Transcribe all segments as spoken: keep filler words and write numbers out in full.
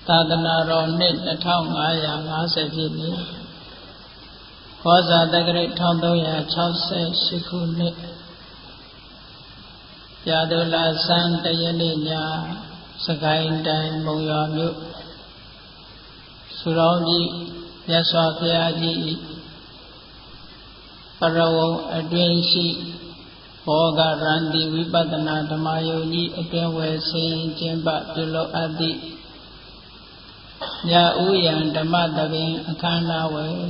သာသနာတော်နှစ်နှစ်ထောင်ငါးရာငါးဆယ်ပြည့်နှစ်ခောဇာတက္ကရာတစ်ထောင်သုံးရာခြောက်ဆယ်ရှစ်ခုနှစ်ရာဒုလဆန်းတရနေ့ညစကိုင်းတိုင်းမုံရွာမြို့စုတော်ကြီးမြတ်စွာဘုရားကြီးပရဝုံအတွင်းရှိဘောဂရန္တိဝိပဿနာဓမ္မယုံကြီးအတွင်းဝယ်ဆင်းကျင့်ပပြုလုပ်အပ်သည့်ညဥယံဓမ္မတပင်အခမ်းအနားဝယ်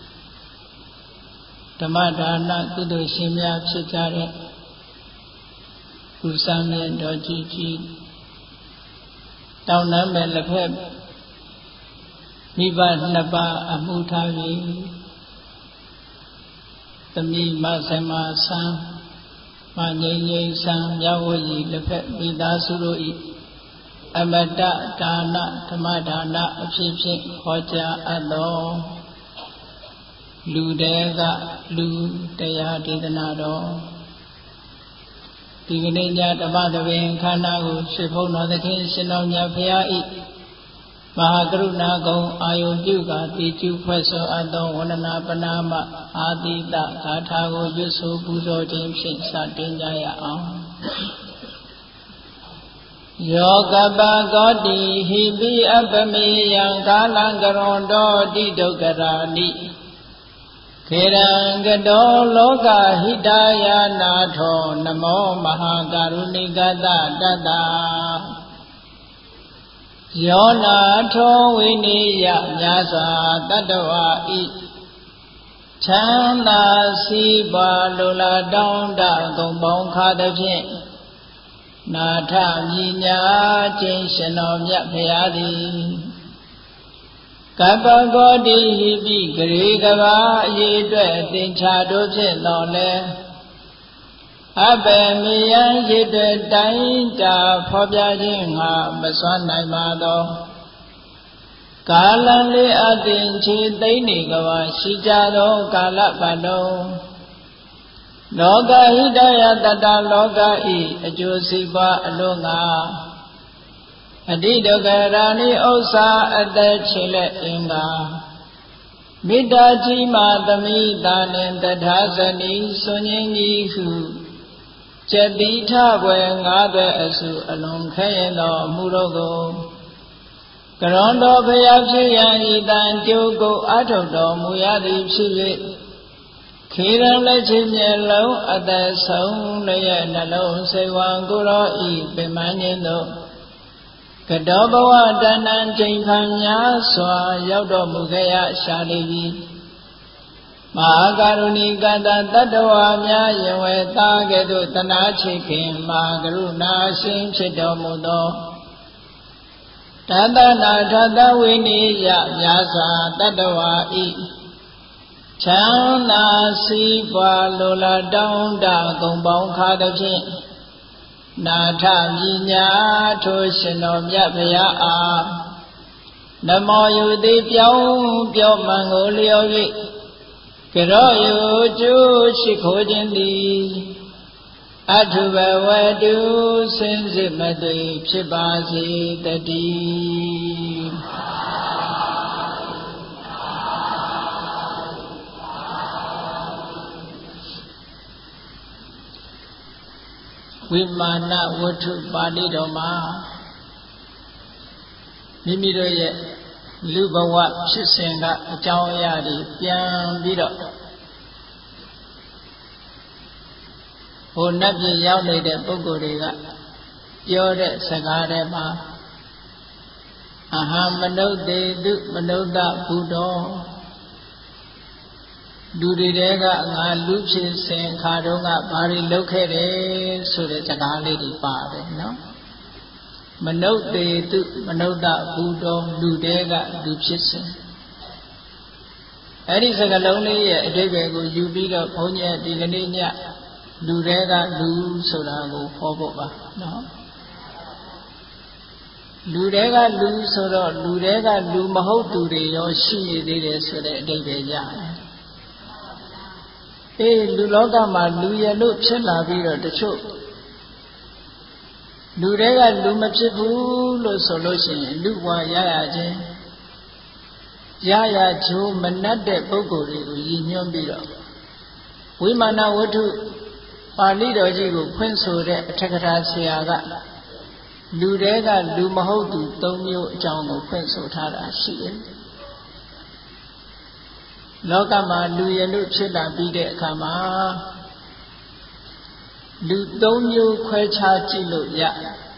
ဓမ္မဒါနကုသိုလ်ရှင်များဖြစ်ကြတဲ့ကုသမြတ်တော်ကြီးကြီးတောင်းနှံမဲ့လက်ဖက်မိဘနှစ်ပါးအမှုထားပြီးသမီးမဆမဆန်းမငိမ့်ငိမ့်ဆန်းမြဝရီလက်ဖက်မိသားစုတို့၏အမတဒါနဓမ္မဒါနအဖြစ်ဖြင့်ဟောကြားအပ်သောလူတဲကလူတရားဒေသနာတော်ဒီကနေ့ညဓမ္မသဘင်ခန္ဓာကိုရှိဖုံးတော်သခင်ရှင်တော်မြတ်ဖရာ၏မဟာကရုဏာကုံအာယုပြုကာတိကျုဖွဲ့ဆိုအပ်သောဝန္ဒနာပနာမအာတိတဂါထာကိုရွတ်ဆိုပူဇော်ခြင်းဖြင့်စတင်ကြရအောင်ယောကပကောတိဟိပိအပမေယံကာလံကရွန်တောတိဒုက္ခရာနိခေရံကတောလောကဟိတယာနာထောနမောမဟာကရုဏိကတတတယောနာထောဝိနိယမြာစွာတတ္တဝါဤချမ်းသာစီးပွားလိုလားတောင်းတဂုံပေါင်းခါသဖြင့်နာထမြညာခြင်းရှင်တော်မြတ်ဖရာသည်ကပ္ပကောတိဟိပိဂရေကဘာအရေးအတွက်သင်္ချာတို့ဖြင့်တော်လဲအဘယ်မေယံရည်တဲ့တိုင်းတာဖော်ပြခြင်းငါမစွမ်းနိုင်ပါသောကာလလေးအတင်ချေသိမ့်နေကဘာရှိကြသောကာလပတ်လုံးလောကဟိတယတတလောကဤအကျိုးစီးပွားအလို့ငါအတိဒုက္ခရာနိဥစ္စာအသက်ချေလက်အင်္ဂါမေတ္တာကြီးမှသမိတာနှင့်တထာဇနီစွန်ရင်ကြီးဟုကျက်တိထဘွယ်ငါးသွဲအစုအလုံးခဲရင်သောအမှုတို့ကိုကရွန်တော်ဘုရားဖြစ်ရန်ဤတန်ကြိုးကိုအထုတ်တော်မူရသည်ဖြစ်၍ခေရန်လက်ချင်းမျက်လုံးအသက်ဆုံးလည်းရဲ့နှလုံးစိတ်ဝံကိုရောဤပင်မခြင်းတို့ကတောဘဝတဏ္ဍချိန်ခံများစွာရောက်တော်မူခဲ့ရရှာလိမ့်မည်မဟာကရုဏိကတတတ္တဝါများယင်ဝဲသားကဲ့သို့တနာချစ်ခင်မဟာကရုဏာရှင်ဖြစ်တော်မူသောတသနာထသဝိနိယများစွာတတ္တဝါဤချမ်းသာစီးပွားလိုလားတောင်းတဂုံပေါင်းခါသဖြင့်နာထမြညာထိုရှင်တော်မြတ်ဖရာအားနမောယုတိပြောင်းပြောမှန်ကိုလျော်၍ကရောယုကျိုးရှိခိုးခြင်းသည်အထုဘဝတုစင်စစ်မသွေဖြစ်ပါစေတည်းဝိမာနဝတ္ထုပါဠိတော်မှာမိမိတို့ရဲ့လူဘဝဖြစ်စဉ်ကအကြောင်းအရာတွေပြန်ပြီးတော့ဟိုနတ်ပြည်ရောက်နေတဲ့ပုဂ္ဂိုလ်တွေကပြောတဲ့စကားတွေမှာအဟံမနုဿေတုမနုဿဘုဒ္ဓောလူတွေကငါလူဖြစ်စဉ်ခါတုန်းကဘာတွေလုပ်ခဲ့တယ်ဆိုတဲ့စကားလေးတွေပါတယ်နော်မနုဿေတုမနုဿဘုဒ္ဓောလူတွေကလူဖြစ်စဉ်အဲ့ဒီစကားလုံးလေးရဲ့အဓိပ္ပာယ်ကိုယူပြီးတော့ဘုန်းကြီးဒီကနေ့ညလူတွေကလူဆိုတာကိုဟောဖို့ပါနော်လူတွေကလူဆိုတော့လူတွေကလူမဟုတ်သူတွေရောရှိနေသေးတယ်ဆိုတဲ့အဓိပ္ပာယ်ကြတယ်အေးလူလောကမှာလူရလို့ဖြစ်လာပြီးတော့တချို့လူတွေကလူမဖြစ်ဘူးလို့ဆိုလို့ရှိရင်လူဘဝရရခြင်းရရချိုးမနှက်တဲ့ပုဂ္ဂိုလ်တွေကိုရည်ညွှန်းပြီးတော့ဝိမာနဝတ္ထုပါဠိတော်ကြီးကိုဖွင့်ဆိုတဲ့အထက်ကထာဆရာကလူတွေကလူမဟုတ်သူသုံးမျိုးအကြောင်းကိုဖွင့်ဆိုထားတာရှိတယ်လောကမှာလူရလို့ဖြစ်လာပြီးတဲ့အခါမှာလူသုံးမျိုးခွဲခြားကြည့်လို့ရ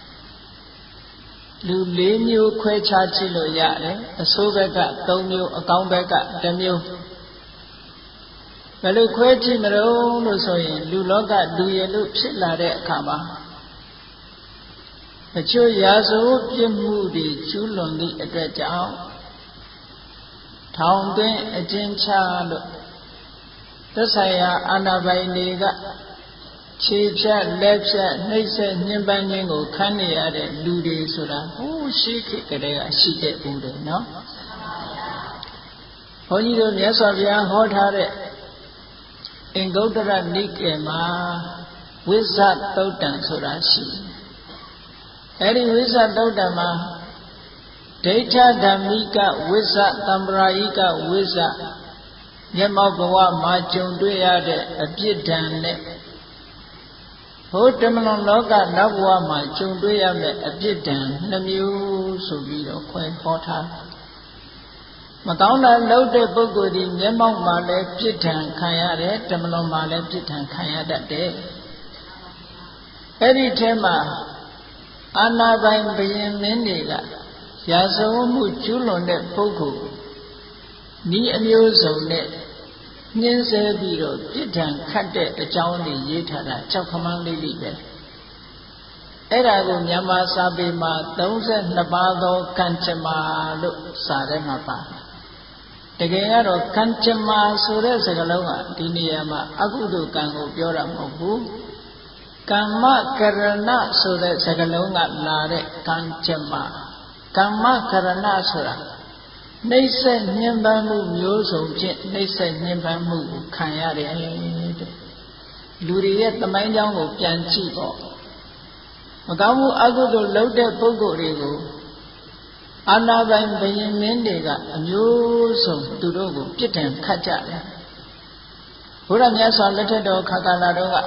လူလေးမျိုးခွဲခြားကြည့်လို့ရတယ်အဆိုးဘက်ကသုံးမျိုးအကောင်းဘက်ကတစ်မျိုးဘယ်လိုခွဲကြည့်မလို့လို့ဆိုရင်လူလောကလူရလို့ဖြစ်လာတဲ့အခါမှာအချို့ရာဇဝတ်ပြစ်မှုတွေကျူးလွန်သည့်အတွက်ကြောင့်ထောင်သွင်းအကျဉ်းချလို့သက်ဆိုင်ရာအာဏာပိုင်တွေကခြေဖြတ်လက်ဖြတ်နှိပ်စက်ညှဉ်းပန်းခြင်းကိုခံနေရတဲ့လူတွေဆိုတာဟိုးရှိခေတ်ကတည်းကရှိခဲ့ဦးတယ်နော်ဘုန်းကြီးတို့မြတ်စွာဘုရားဟောထားတဲ့အင်္ဂုတ္တရနိကေမှာဝိဇ္ဇသုတ်တံဆိုတာရှိအဲဒီဝိဇ္ဇသုတ်တံမှာဒိဋ္ဌဓမ္မိကဝိဇ္ဇသံပရာယိကဝိဇ္ဇမျက်မှောက်ဘဝမှာကြုံတွေ့ရတဲ့အပြစ်ဒဏ်နဲ့ဘုဒ္ဓမလွန်လောကနောက်ဘဝမှာကြုံတွေ့ရမယ့်အပြစ်ဒဏ်နှမျိုးဆိုပြီးတော့ခွဲဟောထားမကောင်းတာလုပ်တဲ့ပုဂ္ဂိုလ်ဒီမျက်မှောက်မှာလည်းပြစ်ဒဏ်ခံရတယ်ဓမ္မလွန်မှာလည်းပြစ်ဒဏ်ခံရတတ်တယ်အဲ့ဒီထဲမှာအာနာပိုင်ဘုရင်မင်းတွေကရာဇဝတ်မှုကျူးလွန်တဲ့ပုဂ္ဂိုလ်ဤအမျိုးစုံနဲ့နှင်းဆဲပြီးတော့ပြစ်ဒဏ်ခတ်တဲ့အကြောင်းတွေရေးထားတာကြောက်ခမန်းလေးလေးပဲအဲ့ဒါကိုမြန်မာစာပေမှာသုံးဆယ်နှစ်ပါးသောကံကြမ္မာလို့စာထဲမှာပါတကယ်ကတော့ကံကြမ္မာဆိုတဲ့စကားလုံးကဒီနေရာမှာအကုသိုလ်ကံကိုပြောတာမဟုတ်ဘူးကမ္မကရဏဆိုတဲ့စကားလုံးကလာတဲ့ကံကြမ္မာကမ္မကရဏဆိုတာနှိမ့်ဆက်ညှဉ်းပန်းမှုမျိုးစုံဖြင့်နှိမ့်ဆက်ညှဉ်းပန်းမှုကိုခံရတယ်တဲ့လူတွေရဲ့သမိုင်းကြောင်းကိုပြန်ကြည့်ပေါ့မကောင်းမှုအကုသိုလ်လုပ်တဲ့ပုဂ္ဂိုလ်တွေကိုအာနာပိုင်ဘုရင်မင်းတွေကအမျိုးစုံသူတို့ကိုပြစ်ဒဏ်ခတ်ကြတယ်ဘုရားမြတ်စွာလက်ထက်တော်ခါကာလတော်က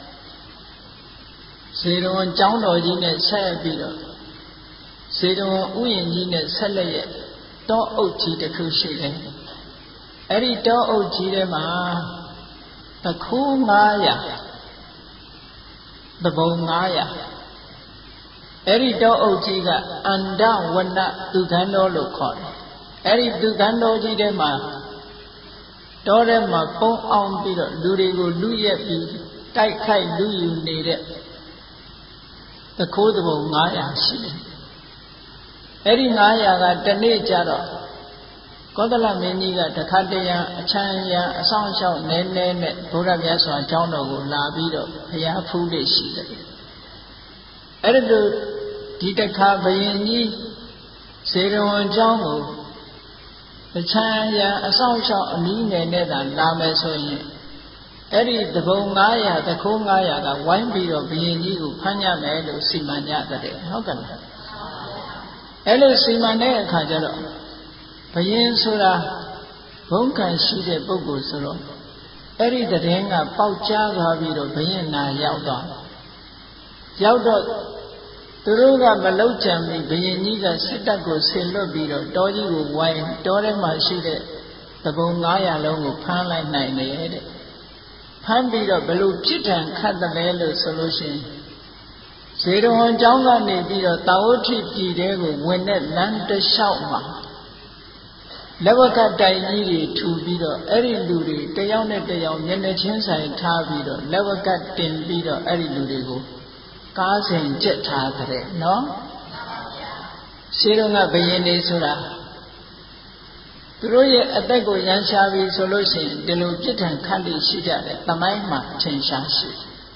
ဇေရဝံကျောင်းတော်ကြီးနဲ့ဆက်ပြီးတော့ဇေရဝံဥယျာဉ်ကြီးနဲ့ဆက်လက်ရဲ့တောအုပ်ကြီးတစ်ခုရှိတယ်အဲ့ဒီတောအုပ်ကြီးထဲမှာတခိုးငါးရာတဘုံငါးရာအဲ့ဒီတောအုပ်ကြီးကအန္တဝနသူခန်းတော်လို့ခေါ်တယ်အဲ့ဒီသူခန်းတော်ကြီးထဲမှာတောထဲမှာပုံအောင်ပြီးတော့လူတွေကိုလူရက်ပြီးတိုက်ခိုက်လူယူနေတဲ့တခိုးတဘုံငါးရာရှိတယ်အဲ့ဒီငါးရာကတနေ့ကျတော့ကောသလမင်းကြီးကတခါတရံအချမ်းရံအဆောင်အရှောက်နဲနဲနဲ့ဘုရားမြတ်စွာကျောင်းတော်ကိုလာပြီးတော့ဘုရားဖူးလေးရှိတယ်အဲ့ဒီလိုဒီတခါဘယင်ကြီးဇေရဝံကျောင်းကိုအချမ်းရံအဆောင်အရှောက်အနည်းငယ်နဲ့သာလာမယ်ဆိုရင်အဲ့ဒီတဘုံငါးရာတခိုးငါးရာကဝိုင်းပြီးတော့ဘယင်ကြီးကိုဖမ်းရမယ်လို့စီမံကြတဲ့ဟုတ်ကဲ့လားအဲ့လိုစီမံတဲ့အခါကျတော့ဘယင်ဆိုတာဘုံကံရှိတဲ့ပုဂ္ဂိုလ်ဆိုတော့အဲ့ဒီတည်င်းကပေါက်ကြားသွားပြီးတော့ဘယင်နာရောက်သွားရောက်တော့သူတို့ကမလောက်ကြံပြီးဘယင်ကြီးကစစ်တပ်ကိုဆင်လွတ်ပြီးတော့တောကြီးကိုဝိုင်းတောထဲမှာရှိတဲ့တဘုံငါးရာလုံးကိုဖမ်းလိုက်နိုင်တယ်တဲ့ဖမ်းပြီးတော့ဘယ်လိုပြစ်ဒဏ်ခတ်တယ်လဲလို့ဆိုလို့ရှိရင်ဇေရဝံကျောင်းကနေပြီးတော့တာဝတိပြည်တဲကိုဝင်တဲ့လမ်းတစ်လျှောက်မှာလက်ဝကတိုင်ကြီးတွေထူပြီးတော့အဲ့ဒီလူတွေတယောက်နဲ့တယောက်မျက်နှာချင်းဆိုင်ထားပြီးတော့လက်ဝကတင်ပြီးတော့အဲ့ဒီလူတွေကိုကားစဉ်ကြက်ထားကြတဲ့နော်ရှိတော့ကဘယင်နေဆိုတာသူတို့ရဲ့အသက်ကိုရန်ရှားပြီးဆိုလို့ရှိရင်ဒီလိုပြစ်ဒဏ်ခတ်လို့ရှိကြတယ်သမိုင်းမှာထင်ရှားရှိ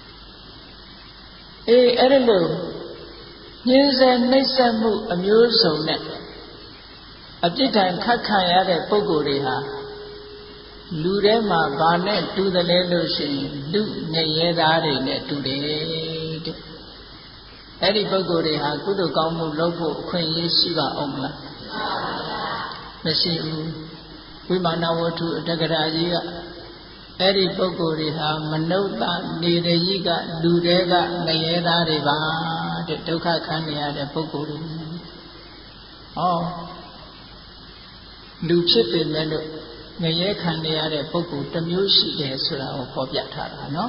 အေးအဲ့ဒီလိုညှင်းဆဲနှိပ်စက်မှုအမျိုးစုံနဲ့အပြစ်ဒဏ်ခတ်ခံရတဲ့ပုဂ္ဂိုလ်တွေဟာလူထဲမှာဘာနဲ့တူတယ်လဲလို့ရှိရင်လူငရဲသားတွေနဲ့တူတယ်တဲ့အဲ့ဒီပုဂ္ဂိုလ်တွေဟာကုသိုလ်ကောင်းမှုလုပ်ဖို့အခွင့်အရေးရှိပါအောင်မလားမရှိဘူးဝိမာနဝတ္ထုအတက္ကရာကြီးကအဲ့ဒီပုဂ္ဂိုလ်တွေဟာမနုဿနေရကြီးကလူတွေကငရဲသားတွေပါတဲ့ဒုက္ခခံနေရတဲ့ပုဂ္ဂိုလ်တွေဟောလူဖြစ်ပေမဲ့လို့ငရဲခံနေရတဲ့ပုဂ္ဂိုလ်တစ်မျိုးရှိတယ်ဆိုတာကိုဖော်ပြထားတာနော်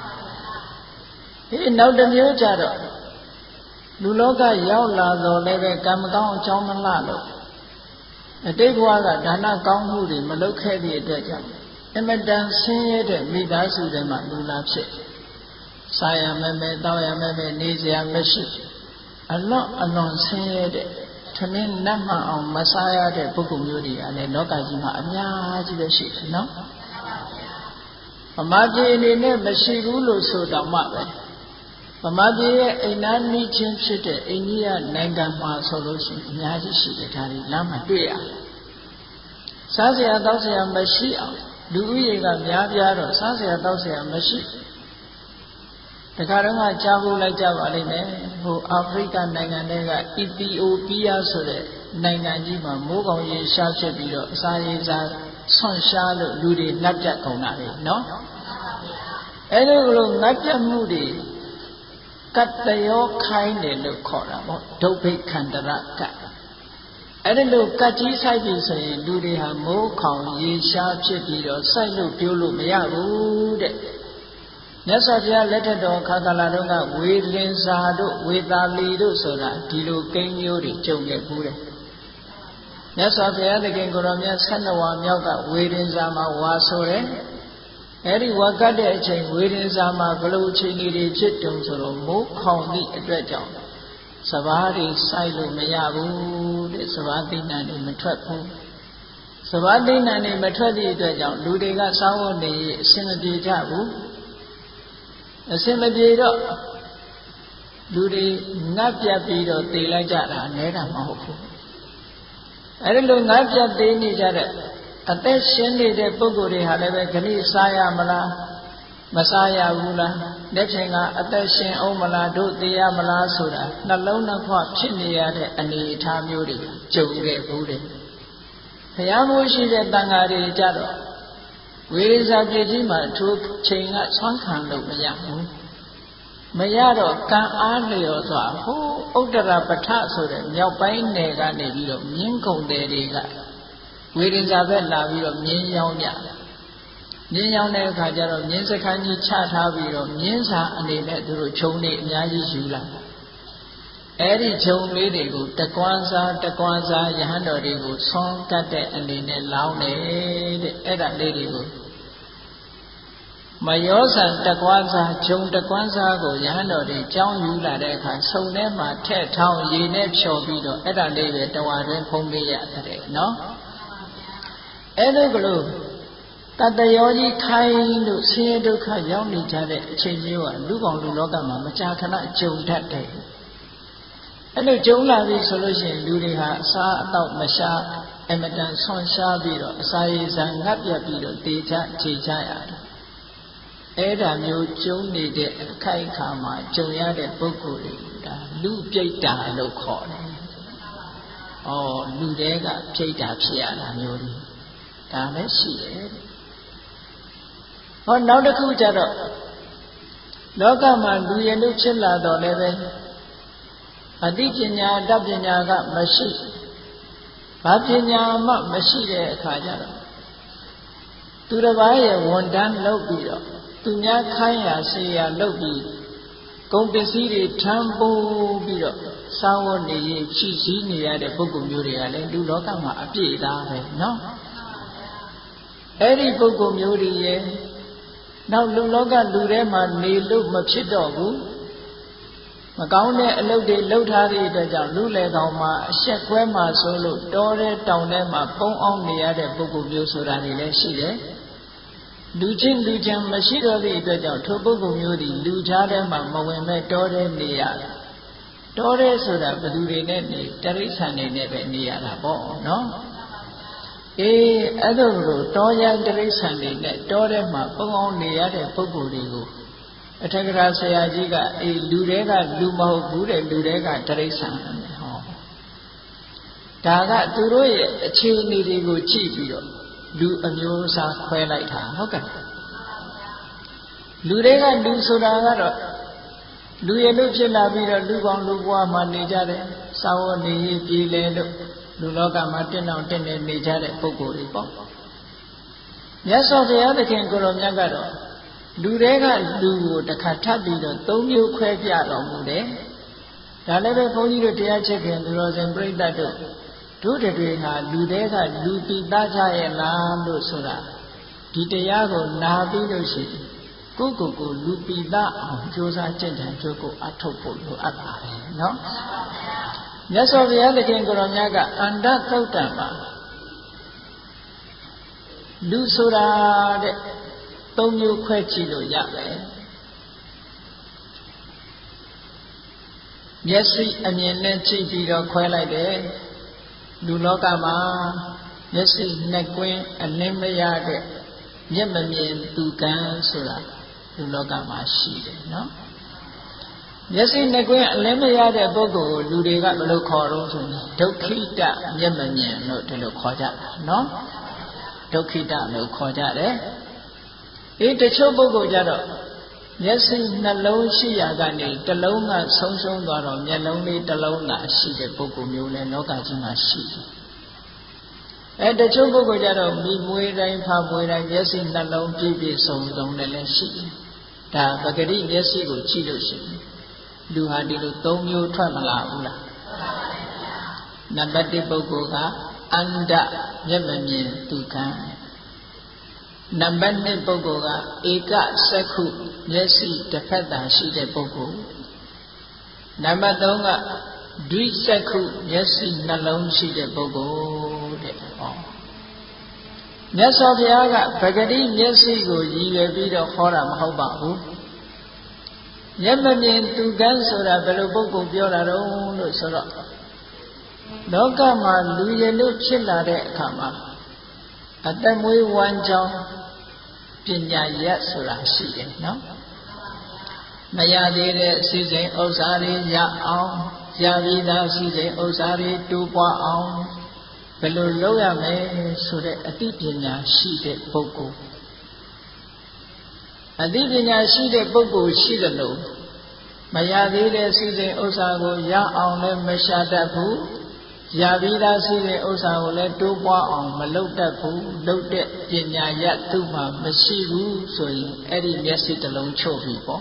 ဒီနောက်တစ်မျိုးကြတော့လူလောကရောက်လာတော့လည်းပဲကံမကောင်းအကြောင်းမလှလို့အတိတ်ဘဝကဒါနကောင်းမှုတွေမလုပ်ခဲ့တဲ့အတွက်ကြောင့်အမတန်ဆင်းရဲတဲ့မိသားစုတွေမှာလူလာဖြစ်စားရမယ်မယ်တောက်ရမယ်မယ်နေစရာမရှိအလွန်အလွန်ဆင်းရဲတဲ့ထမင်းနတ်မှအောင်မစားရတဲ့ပုဂ္ဂိုလ်မျိုးတွေကလည်းလောကကြီးမှာအများကြီးပဲရှိတယ်နော်ဗမာပြည်အနေနဲ့မရှိဘူးလို့ဆိုတော့မှပဲဗမာပြည်ရဲ့အိမ်နာနီးချင်းဖြစ်တဲ့အိန္ဒိယနိုင်ငံမှာဆိုလို့ရှိရင်အများကြီးရှိတယ်ဒါတွေလမ်းမှာတွေ့ရတယ်စားစရာတောက်စရာမရှိအောင်လူဦးရေကများပြားတော့စားစရာတောက်စရာမရှိတခါတော့ကကြားဖို့လိုက်ကြပါလိမ့်မယ်ဟိုအာဖရိကနိုင်ငံတွေက အီသီယိုးပီးယားဆိုတဲ့နိုင်ငံကြီးမှာမိုးကောင်ရေရှားဖြစ်ပြီးတော့အစာရေစာဆွန့်ရှားလို့လူတွေငတ်ပြတ်ကုန်တာလေနော်အဲ့ဒီလိုငတ်ပြတ်မှုတွေကတ္တယောခိုင်းတယ်လို့ခေါ်တာပေါ့ဒုဗ္ဗိခန္တရကတ်အဲ့ဒီလိုကတ်ကြီးဆိုင်ပြီဆိုရင်လူတွေဟာမိုးခေါင်ရေရှားဖြစ်ပြီးတော့စိုက်လို့ပြိုးလို့မရဘူးတဲ့မြတ်စွာဘုရားလက်ထက်တော်ခါကာလတုန်းကဝေလင်စာတို့ဝေသာလီတို့ဆိုတာဒီလိုကိန်းမျိုးတွေကြုံခဲ့ဘူးတဲ့မြတ်စွာဘုရားသခင်ကိုရောမြတ်ဆန္ဒဝါမြောက်ကဝေလင်စာမှာဝါဆိုတယ်အဲ့ဒီဝါကတ်တဲ့အချိန်ဝေလင်စာမှာဘလို့အချိန်တွေဖြစ်တုံဆိုတော့မိုးခေါင်သည့်အတွက်ကြောင့်စဘာတွေစိုက်လို့မရဘူးတဲ့စဘာသိဏတွေမထွက်ဘူးစဘာသိဏတွေမထွက်သည့်အတွက်ကြောင့်လူတွေကစောင်းဝတ်နေအဆင်မပြေကြဘူးအစင်မပြေတော့လူတွေငတ်ပြတ်ပြီးတော့တည်လိုက်ကြတာနဲတာမဟုတ်ဘူးအဲဒီလိုငတ်ပြတ်သေးနေကြတဲ့အသက်ရှင်နေတဲ့ပုဂ္ဂိုလ်တွေဟာလည်းပဲခဏစားရမလားမစားရဘူးလားလက်ချိန်ကအသက်ရှင်အောင်မလားတို့တည်ရမလားဆိုတာနှလုံးနှခွဖြစ်နေရတဲ့အနေအထားမျိုးတွေကြုံခဲ့ဘူးတဲ့ဘုရားမိုးရှိတဲ့တန်ဃာတွေကြတော့ဝေရိဇာပြည်ကြီးမှာထိုချိန်ကဆွမ်းခံလို့မရဘူးမရတော့ကံအားလျော်စွာဟိုဥဒ္ဒရာပဋ္ဌဆိုတဲ့မြောက်ပိုင်းနယ်ကနေပြီးတော့မြင်းကုံတယ်တွေကဝေရိဇာဘက်လာပြီးတော့မြင်းရောင်းကြမြင်းရောင်းတဲ့အခါကျတော့မြင်းစခန်းကြီးချထားပြီးတော့မြင်းစာအနေနဲ့သူတို့ခြုံနေအများကြီးယူလာအဲ့ဒီခြုံလေးတွေကိုတကွမ်းစားတကွမ်းစားယဟန်တော်တွေကိုဆွမ်းကတ်တဲ့အနေနဲ့လောင်းနေတဲ့အဲ့ဒါလေးတွေကိုမယောဆန်တကွမ်းစားခြုံတကွမ်းစားကိုယဟန်တော်တွေကြောင်းယူလာတဲ့အခါဆုံထဲမှာထည့်ထောင်းရေနဲ့ဖြော်ပြီးတော့အဲ့ဒါလေးပဲတဝါတွင်ဖုံးပေးရတယ်နော်အဲ့လိုကလို့တတ္တယောကြီးခိုင်းလို့ဆင်းရဲဒုက္ခရောက်နေကြတဲ့အချိန်မျိုးကလူကောင်လူလောကမှာမကြာခဏကြုံတတ်တယ်အဲ့လိုကြုံလာပြီဆိုလို့ရှိရင်လူတွေဟာအစားအသောက်မရှားအမတန်ဆွန်ရှားပြီးတော့အစာရည်ဆန်ငတ်ပြတ်ပြီးတော့တေချခြေချရတယ်အဲ့ဒါမျိုးကြုံနေတဲ့အခိုက်အခါမှာကြုံရတဲ့ပုဂ္ဂိုလ်တွေဒါလူပြိတ္တာလို့ခေါ်တယ်။ဩလူတွေကပြိတ္တာဖြစ်ရတာမျိုးတွေဒါလည်းရှိတယ်။ဟောနောက်တစ်ခုကျတော့လောကမှာလူရည်လို့ဖြစ်လာတော့လည်းပဲအသိပညာတတ်ပညာကမရှိဘာပညာမှမရှိတဲ့အခါကျတော့သူတစ်ပါးရဲ့ဝန်တန်းလုပ်ပြီးတော့သူများခိုင်းရဆေးရလုပ်ပြီးကုန်ပစ္စည်းတွေထမ်းပိုးပြီးတော့စာဝတ်နေရင်ဖြည့်ဆည်းနေရတဲ့ပုဂ္ဂိုလ်မျိုးတွေကလည်းလူလောကမှာအပြည့်သားပဲနော်အဲ့ဒီပုဂ္ဂိုလ်မျိုးတွေရဲ့နောက်လူလောကလူထဲမှာနေလို့မဖြစ်တော့ဘူးမကောင်းတဲ့အလုပ်တွေလုပ်ထားတဲ့အတွက်ကြောင့်လူလေကောင်မှာအဆက်ကွဲမှာဆိုလို့တောထဲတောင်ထဲမှာပုံအောင်နေရတဲ့ပုဂ္ဂိုလ်မျိုးဆိုတာတွေလည်းရှိတယ်လူချင်းလူချင်းမရှိတော့တဲ့အတွက်ကြောင့်ထိုပုဂ္ဂိုလ်မျိုးဒီလူကြားထဲမှာမဝင်မဲ့တောထဲနေရတယ်တောထဲဆိုတာဘယ်သူတွေနဲ့နေတရိစ္ဆာန်တွေနဲ့ပဲနေရတာပေါ့နော်အေးအဲ့လိုလိုတောရိုင်းတရိစ္ဆာန်တွေနဲ့တောထဲမှာပုံအောင်နေရတဲ့ပုဂ္ဂိုလ်တွေကိုအထက်ကရာဆရာကြီးကအေးလူတွေကလူမဟုတ်ဘူးတဲ့လူတွေကတိရစ္ဆာန်ဟောဒါကသူတို့ရဲ့အခြေအနေတွေကိုကြည့်ပြီးတော့လူအမျိုးအစားခွဲလိုက်တာဟုတ်ကဲ့လူတွေကလူဆိုတာကတော့လူရလို့ဖြစ်လာပြီးတော့လူပေါင်းလူဘဝမှာနေကြတယ်စာဝတ်နေရေးပြည်လေလို့လူလောကမှာတင်းအောင်တင်းနေနေကြတဲ့ပုဂ္ဂိုလ်တွေပေါ့မြတ်စွာဘုရားသခင်ကိုယ်တော်မြတ်ကတော့လူတွေကလူကိုတစ်ခါထပ်ပြီးတော့သုံးမျိုးခွဲပြတော်မူတယ်ဒါလည်းပဲဘုန်းကြီးတို့တရားချက်ခင်သူတော်စင်ပြိဋ္ဌတ်တို့တို့တွေဟာလူတွေကလူပိသားကြရဲ့လားလို့ဆိုတာဒီတရားကိုနာပြီးလို့ရှိရင်ကိုကိုကိုလူပိသားအောင်ကြိုးစားကြင်ကြံကြိုးကိုအထုတ်ဖို့လိုအပ်ပါတယ်နော်မြတ်စွာဘုရားသခင်ကိုယ်တော်မြတ်ကအန္တသုတ်တံမှာလူဆိုတာတဲ့သုံးမျိုးခွဲကြည့်လို့ရတယ်မျက်စိအမြင်နဲ့ကြည့်ပြီးတော့ခွဲလိုက်တယ်လူလောကမှာမျက်စိနှစ်ကွင်းအလင်းမရတဲ့မျက်မမြင်သူကံဆိုတာလူလောကမှာရှိတယ်နော်မျက်စိနှစ်ကွင်းအလင်းမရတဲ့ပုဂ္ဂိုလ်ကိုလူတွေကဘယ်လိုခေါ်တော့ဆိုရင်ဒုက္ခိတမျက်မမြင်လို့ဒီလိုခေါ်ကြတာနော်ဒုက္ခိတလို့ခေါ်ကြတယ်အေးတချို့ပုဂ္ဂိုလ်ကြတော့မျက်စိနှလုံးရှိရာကနေတစ်လုံးကဆုံးရှုံးသွားတော့မျက်လုံးလေးတစ်လုံးသာရှိတဲ့ပုဂ္ဂိုလ်မျိုးလည်းလောကကြီးမှာရှိတယ်အဲတချို့ပုဂ္ဂိုလ်ကြတော့မိမွေးတိုင်းဖမွေးတိုင်းမျက်စိနှလုံးပြည့်ပြည့်စုံစုံနဲ့လည်းရှိတယ်ဒါပဂတိမျက်စိကိုကြည့်လို့ရှိရင်လူဟာဒီလိုသုံးမျိုးထွက်မလာဘူးလားနံပါတ်တစ်ပုဂ္ဂိုလ်ကအန္တမျက်မမြင်သူကံနံပါတ်နှစ်ပုဂ္ဂိုလ်ကဧကစက္ခုမျက်စိတစ်ဖက်သာရှိတဲ့ပုဂ္ဂိုလ်နံပါတ်သုံးကဒွိစက္ခုမျက်စိနှလုံးရှိတဲ့ပုဂ္ဂိုလ်တဲ့ဟောမြတ်စွာဘုရားကပဂတိမျက်စိကိုရည်ရွယ်ပြီးတော့ဟောတာမဟုတ်ပါဘူးမျက်မမြင်သူကံဆိုတာဘယ်လိုပုဂ္ဂိုလ်ပြောတာတော့လို့ဆိုတော့လောကမှာလူရည်လို့ဖြစ်လာတဲ့အခါမှာအသက်မွေးဝမ်းကြောင်းပညာရက်ဆိုတာရှိတယ်နော်မရသေးတဲ့စီစဉ်ဥစ္စာတွေရအောင်ရပြီးသားစီစဉ်ဥစ္စာတွေတိုးပွားအောင်ဘယ်လိုလုပ်ရမလဲဆိုတဲ့အသိပညာရှိတဲ့ပုဂ္ဂိုလ်အသိပညာရှိတဲ့ပုဂ္ဂိုလ်ရှိတယ်လို့မရသေးတဲ့စီစဉ်ဥစ္စာကိုရအောင်လည်းမရှာတတ်ဘူးရပြီးသားရှိတဲ့ဥစ္စာကိုလည်းတိုးပွားအောင်မလုပ်တတ်ဘူးလုပ်တဲ့ပညာရသူ့မှာမရှိဘူးဆိုရင်အဲ့ဒီမျက်စိတစ်လုံးချုပ်ပြီပေါ့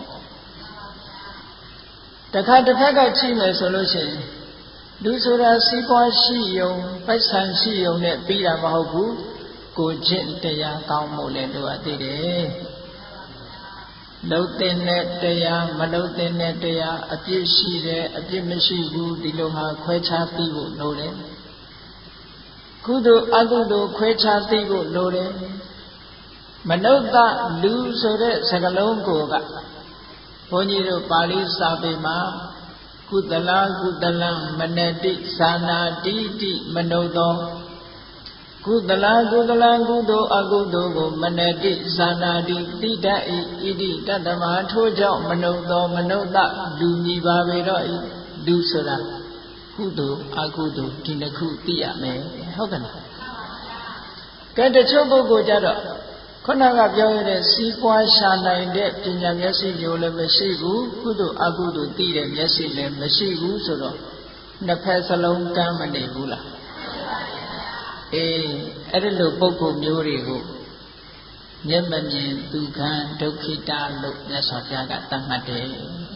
တခါတစ်ဖက်ကကြည့်မယ်ဆိုလို့ရှိရင်လူဆိုတာစီးပွားရှိယုံပိုက်ဆံရှိယုံနဲ့ပြီးတာမဟုတ်ဘူးကိုကျင့်တရားကောင်းဖို့လည်းလိုအပ်သေးတယ်လှုပ်တဲ့တရားမလှုပ်တဲ့တရားအပြစ်ရှိတယ်အပြစ်မရှိဘူးဒီလိုဟာခွဲခြားသိဖို့လိုတယ်ကုသိုလ်အကုသိုလ်ခွဲခြားသိဖို့လိုတယ်မနုဿလူဆိုတဲ့စကားလုံးကိုကဘုန်းကြီးတို့ပါဠိစာပေမှာကုသလကုသလံမနတိဇာနာတိတိမနုသောကုသလကုသလံကုသိုလ်အကုသိုလ်ကိုမနတိဇာနာတိတိတ္တိဣတိတတ္တမထို့ကြောင့်မနုသောမနုဿလူမြည်ပါပေတော့လူဆိုတာကုသိုလ်အကုသိုလ်ဒီနှစ်ခုသိရမယ်ဟုတ်ကဲ့လားကဲတချို့ပုဂ္ဂိုလ်ကြတော့ခုနကပြောရတဲ့စီးပွားရှာနိုင်တဲ့ပညာမျက်စိမျိုးလည်းမရှိဘူးကုသိုလ်အကုသိုလ်သိတဲ့မျက်စိလည်းမရှိဘူးဆိုတော့နှစ်ဖက်စလုံးကမ်းမနေဘူးလားအေးအဲ့ဒီလိုပုဂ္ဂိုလ်မျိုးတွေကိုမျက်မမြင်သူခံဒုက္ခိတလို့မြတ်စွာဘုရားကသတ်မှတ်တယ်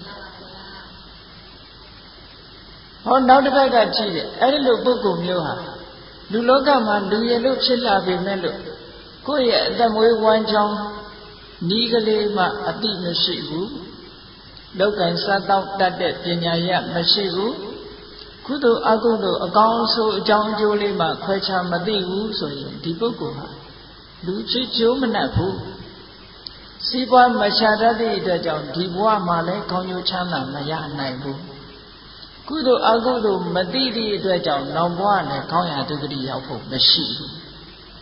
ဟောနောက်တစ်ခါကကြည့်တယ်အဲ့ဒီလိုပုဂ္ဂိုလ်မျိုးဟာလူလောကမှာလူရည်လို့ဖြစ်လာပြီမဲ့လို့ကိုယ့်ရဲ့အသက်မွေးဝမ်းကြောင်းဤကလေးမှအတိမရှိဘူးလောက်ကံစားတော့တတ်တဲ့ပညာရမရှိဘူးကုသိုလ်အကုသိုလ်အကောင်းဆုံးအကြောင်းအကျိုးလေးမှခွဲခြားမသိဘူးဆိုရင်ဒီပုဂ္ဂိုလ်ဟာလူချစ်ကျိုးမနှက်ဘူးစီးပွားမရှာတတ်တဲ့အတွက်ကြောင့်ဒီဘဝမှာလည်းကောင်းကျိုးချမ်းသာမရနိုင်ဘူးကုသိုလ်အကုသိုလ်မသိသည့်အတွက်ကြောင့်နောက်ဘဝနဲ့ကောင်းရာဒုက္ခတိရောက်ဖို့မရှိဘူး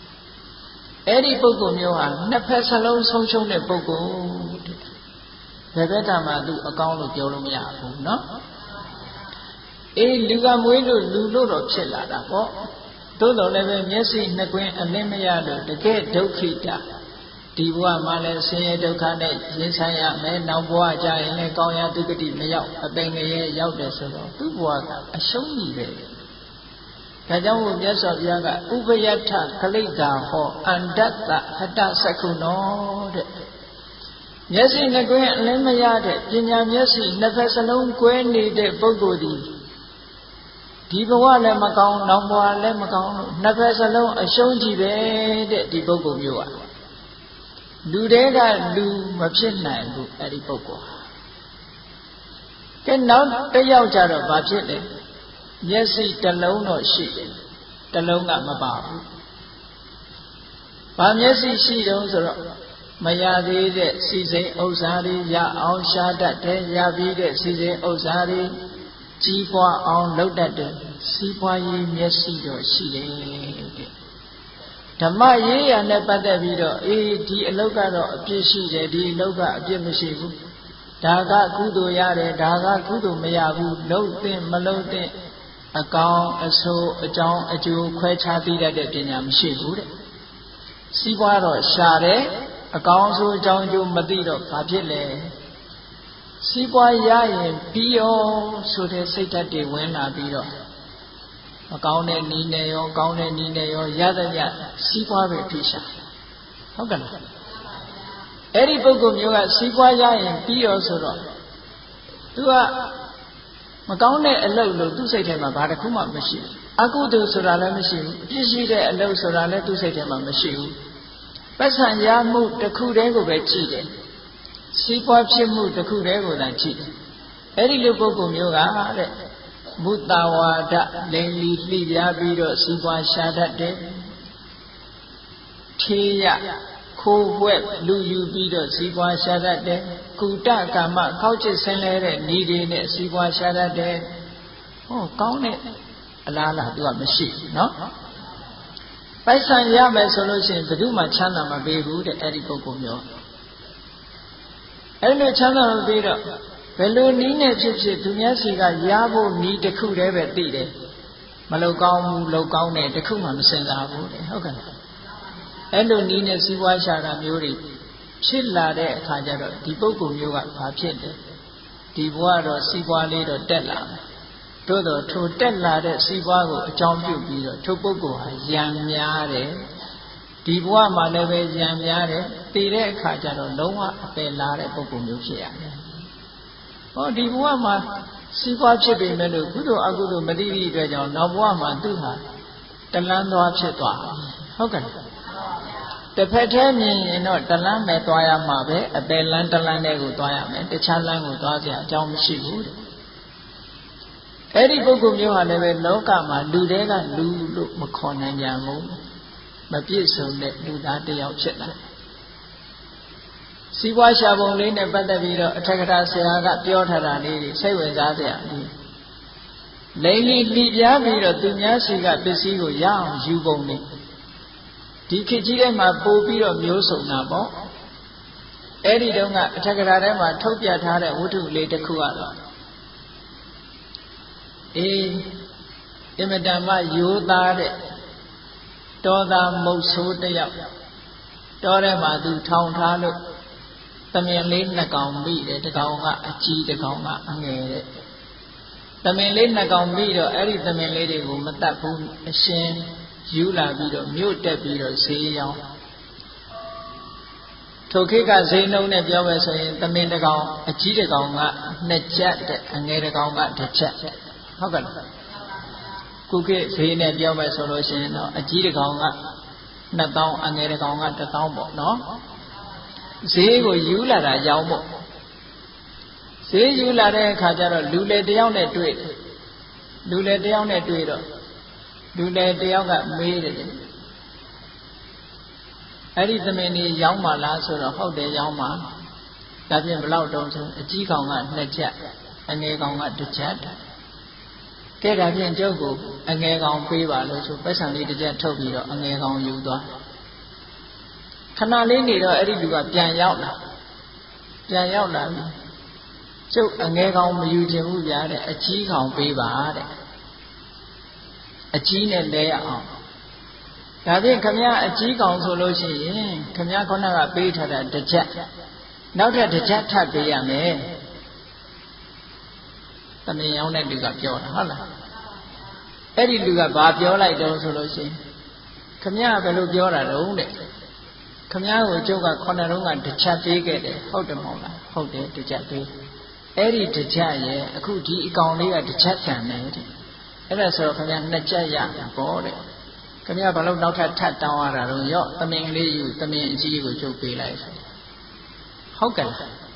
အဲ့ဒီပုဂ္ဂိုလ်မျိုးဟာနှစ်ဖက်စလုံးဆုံးရှုံးတဲ့ပုဂ္ဂိုလ်ဘယ်ဘက်ကမှသူအကောင်းလို့ပြောလို့မရဘူးเนาะအေးလူကမွေးလို့လူလို့တော့ဖြစ်လာတာပေါ့သို့တော်လည်းပဲမျက်စိနှစ်ကွင်းအလင်းမရလို့တကယ်ဒုက္ခိတဒီဘဝမှာလည်းဆင်းရဲဒုက္ခနဲ့ရင်ဆိုင်ရမယ်နောက်ဘဝကျရင်လည်းကောင်းရာဒုက္ခတိမရောက်အပင်ငရဲရောက်တယ်ဆိုတော့သူ့ဘဝကအရှုံးကြီးပဲဒါကြောင့်မို့မြတ်စွာဘုရားကဥပယထခလိတာဟောအန္တတဟတသက္ခုနောတဲ့မျက်စိနှစ်ကွင်းအလင်းမရတဲ့ပညာမျက်စိနှစ်ဖက်စလုံးကွဲနေတဲ့ပုဂ္ဂိုလ်ဒီဒီဘဝလည်းမကောင်းနောက်ဘဝလည်းမကောင်းလို့နှစ်ဖက်စလုံးအရှုံးကြီးပဲတဲ့ဒီပုဂ္ဂိုလ်မျိုးอ่ะလူတွေကလူမဖြစ်နိုင်ဘူးအဲ့ဒီပုဂ္ဂိုလ်ကဲနောက်တစ်ယောက်ကြတော့ဘာဖြစ်လဲမျက်စိတစ်လုံးတော့ရှိတယ်တစ်လုံးကမပါဘူးဘာမျက်စိရှိတုံးဆိုတော့မရသေးတဲ့စီစိမ်ဥစ္စာတွေရအောင်ရှားတတ်တယ်ရပြီးတဲ့စီစိမ်ဥစ္စာတွေကြီးပွားအောင်လုပ်တတ်တယ်စီးပွားရေးမျက်စိတော့ရှိတယ်တဲ့ဓမ္မရေးရနဲ့ပတ်သက်ပြီးတော့အေးဒီအလုပ်ကတော့အပြစ်ရှိတယ်ဒီအလုပ်ကအပြစ်မရှိဘူးဒါကကုသိုလ်ရတယ်ဒါကကုသိုလ်မရဘူးလုပ်သင့်မလုပ်သင့်အကောင်အဆိုးအကြောင်းအကျိုးခွဲခြားသိတတ်တဲ့ပညာမရှိဘူးတဲ့စီးပွားတော့ရှာတယ်အကောင်အဆိုးအကြောင်းအကျိုးမသိတော့ဘာဖြစ်လဲစီးပွားရရင်ပြီးရောဆိုတဲ့စိတ်ဓာတ်တွေဝင်လာပြီးတော့မကောင်းတဲ့နီးနေရောကောင်းတဲ့နီးနေရောရတဲ့ရစီးပွားပဲဖြစ်ရှာဟုတ်ကဲ့လားအဲ့ဒီပုဂ္ဂိုလ်မျိုးကစီးပွားရရင်ပြီးရောဆိုတော့သူကမကောင်းတဲ့အလုပ်လို့သူ့စိတ်ထဲမှာဘာတစ်ခုမှမရှိဘူးအကုသိုလ်ဆိုတာလည်းမရှိဘူးအပြစ်ရှိတဲ့အလုပ်ဆိုတာလည်းသူ့စိတ်ထဲမှာမရှိဘူးပတ်စံရမှုတစ်ခုတည်းကိုပဲကြည့်တယ်စီးပွားဖြစ်မှုတစ်ခုတည်းကိုသာကြည့်တယ်အဲ့ဒီလိုပုဂ္ဂိုလ်မျိုးကတဲ့မုတဝါဒလိန်လီလှိပြားပြီးတော့စီးပွားရှာတတ်တယ်ထေရခိုးဝှက်လူယူပြီးတော့စီးပွားရှာတတ်တယ်ကုတကာမကောက်ချစ်ဆင်းလဲတဲ့ဤတွေနဲ့စီးပွားရှာတတ်တယ်ဟောကောင်းတဲ့အလားလားသူကမရှိဘူးเนาะပိုက်ဆံရမယ်ဆိုလို့ရှိရင်ဘယ်သူမှချမ်းသာမပေးဘူးတဲ့အဲ့ဒီပုဂ္ဂိုလ်မျိုးအဲ့လိုချမ်းသာမပေးတော့ဘယ်လိုနည်းနဲ့ဖြစ်ဖြစ်သူများစီကရဖို့နည်းတစ်ခုတည်းပဲသိတယ်မလောက်ကောင်းဘူးလောက်ကောင်းတယ်တစ်ခုမှမစင်စားဘူးတဲ့ဟုတ်ကဲ့အဲ့လိုနည်းနဲ့စီးပွားရှာတာမျိုးတွေဖြစ်လာတဲ့အခါကျတော့ဒီပုဂ္ဂိုလ်မျိုးကဘာဖြစ်လဲဒီဘဝတော့စီးပွားလေးတော့တက်လာမယ်သို့တော့ထိုတက်လာတဲ့စီးပွားကိုအကြောင်းပြုပြီးတော့ထိုပုဂ္ဂိုလ်ဟာယံများတယ်ဒီဘဝမှာလည်းပဲယံများတယ်တည်တဲ့အခါကျတော့လုံးဝအပယ်လာတဲ့ပုဂ္ဂိုလ်မျိုးဖြစ်ရတယ်ဟောဒီဘဝမှာစီးပွားဖြစ်ပေမဲ့လို့ကုသိုလ်အကုသိုလ်မသိသည့်အတွက်ကြောင့်နောက်ဘဝမှာသူဟာတလန်းသွားဖြစ်သွားဟုတ်ကဲ့တစ်ဖက်တည်းမြင်ရင်တော့တလန်းပဲသွားရမှာပဲအပယ်လန်းတလန်းတဲ့ကိုသွားရမယ်တခြားလန်းကိုသွားစရာအကြောင်းမရှိဘူးတဲ့အဲ့ဒီပုဂ္ဂိုလ်မျိုးဟာလည်းပဲလောကမှာလူတွေကလူလို့မခေါ်နိုင်ကြဘူးမပြည့်စုံတဲ့လူသားတစ်ယောက်ဖြစ်လာစီးပွားရှာပုံလေးနဲ့ပတ်သက်ပြီးတော့အထက်ကထာဆရာကပြောထားတာလေးစိတ်ဝင်စားစရာလေးလိမ့်လီလှိပြားပြီးတော့သူများစီကပစ္စည်းကိုရအောင်ယူပုံလေးဒီခေတ်ကြီးထဲမှာပို့ပြီးတော့မျိုးစုံတာပေါ့အဲ့ဒီတုန်းကအထက်ကထာထဲမှာထုတ်ပြထားတဲ့ဝတ္ထုလေးတစ်ခုကတော့အေးအင်မတန်မှရိုးသားတဲ့တောသားမုတ်ဆိုးတစ်ယောက်တောထဲမှာသူထောင်ထားလို့သမင်လေးနှစ်ကောင်မိတယ်တစ်ကောင်ကအကြီးတစ်ကောင်ကအငယ်တဲ့သမင်လေးနှစ်ကောင်မိတော့အဲ့ဒီသမင်လေးတွေကိုမတတ်ဘူးအရှင်ယူလာပြီးတော့မြို့တက်ပြီးတော့ဈေးရောင်းထိုခေတ်ကဈေးနှုန်းနဲ့ပြောမယ်ဆိုရင်သမင်တစ်ကောင်အကြီးတစ်ကောင်ကနှစ်ချက်တဲ့အငယ်တစ်ကောင်ကတစ်ချက်ဟုတ်ကဲ့ခုခေတ်ဈေးနဲ့ပြောမယ်ဆိုလို့ရှိရင်တော့အကြီးတစ်ကောင်ကနှစ်သောင်းအငယ်တစ်ကောင်ကတစ်သောင်းပေါ့နော်ဈေးကိုယူလာတာရောင်းဖို့ဈေးယူလာတဲ့အခါကျတော့လူလေတယောက်နဲ့တွေ့လူလေတယောက်နဲ့တွေ့တော့လူလေတယောက်ကမေးတယ်အဲ့ဒီသမင်ကြီးရောင်းပါလားဆိုတော့ဟုတ်တယ်ရောင်းပါဒါပြင်ဘယ်လောက်တုံးဆိုအကြီးကောင်ကနှစ်ချက်အငယ်ကောင်ကတစ်ချက်ကဲဒါဖြင့်ကျုပ်ကိုအငယ်ကောင်ပေးပါလို့ဆိုပတ်စံလေးတစ်ချက်ထုတ်ပြီးတော့အငယ်ကောင်ယူသွားခဏလေးနေတော့အဲ့ဒီလူကပြန်ရောက်လာပြန်ရောက်လာပြီကျုပ်အငယ်ကောင်မယူချင်ဘူးဗျာတဲ့အကြီးကောင်ပေးပါတဲ့အကြီးနဲ့လဲရအောင်ဒါဖြင့်ခမရအကြီးကောင်ဆိုလို့ရှိရင်ခမရခုနကပေးထားတာတစ်ချက်နောက်ထပ်တစ်ချက်ထပ်ပေးရမယ်သမင်ရောက်တဲ့လူကပြောတာဟုတ်လားအဲ့ဒီလူကဘာပြောလိုက်တော့ဆိုလို့ရှိရင်ခမရဘယ်လိုပြောတာတုံးတဲ့ခမရကိုကျုပ်ကခုနတုန်းကတစ်ချက်ပေးခဲ့တယ်ဟုတ်တယ်မဟုတ်လားဟုတ်တယ်တစ်ချက်ပေးအဲ့ဒီတစ်ချက်ရဲ့အခုဒီအကောင်လေးကတစ်ချက်ခံတယ်တဲ့အဲ့ဒါဆိုတော့ခမရနှစ်ချက်ရမှာပေါ့တဲ့ခမရဘာလို့နောက်ထပ်ထပ်တောင်းရတာတော့ရော့သမင်ကလေးယူသမင်အကြီးကိုကျုပ်ပေးလိုက်ဆိုဟုတ်ကဲ့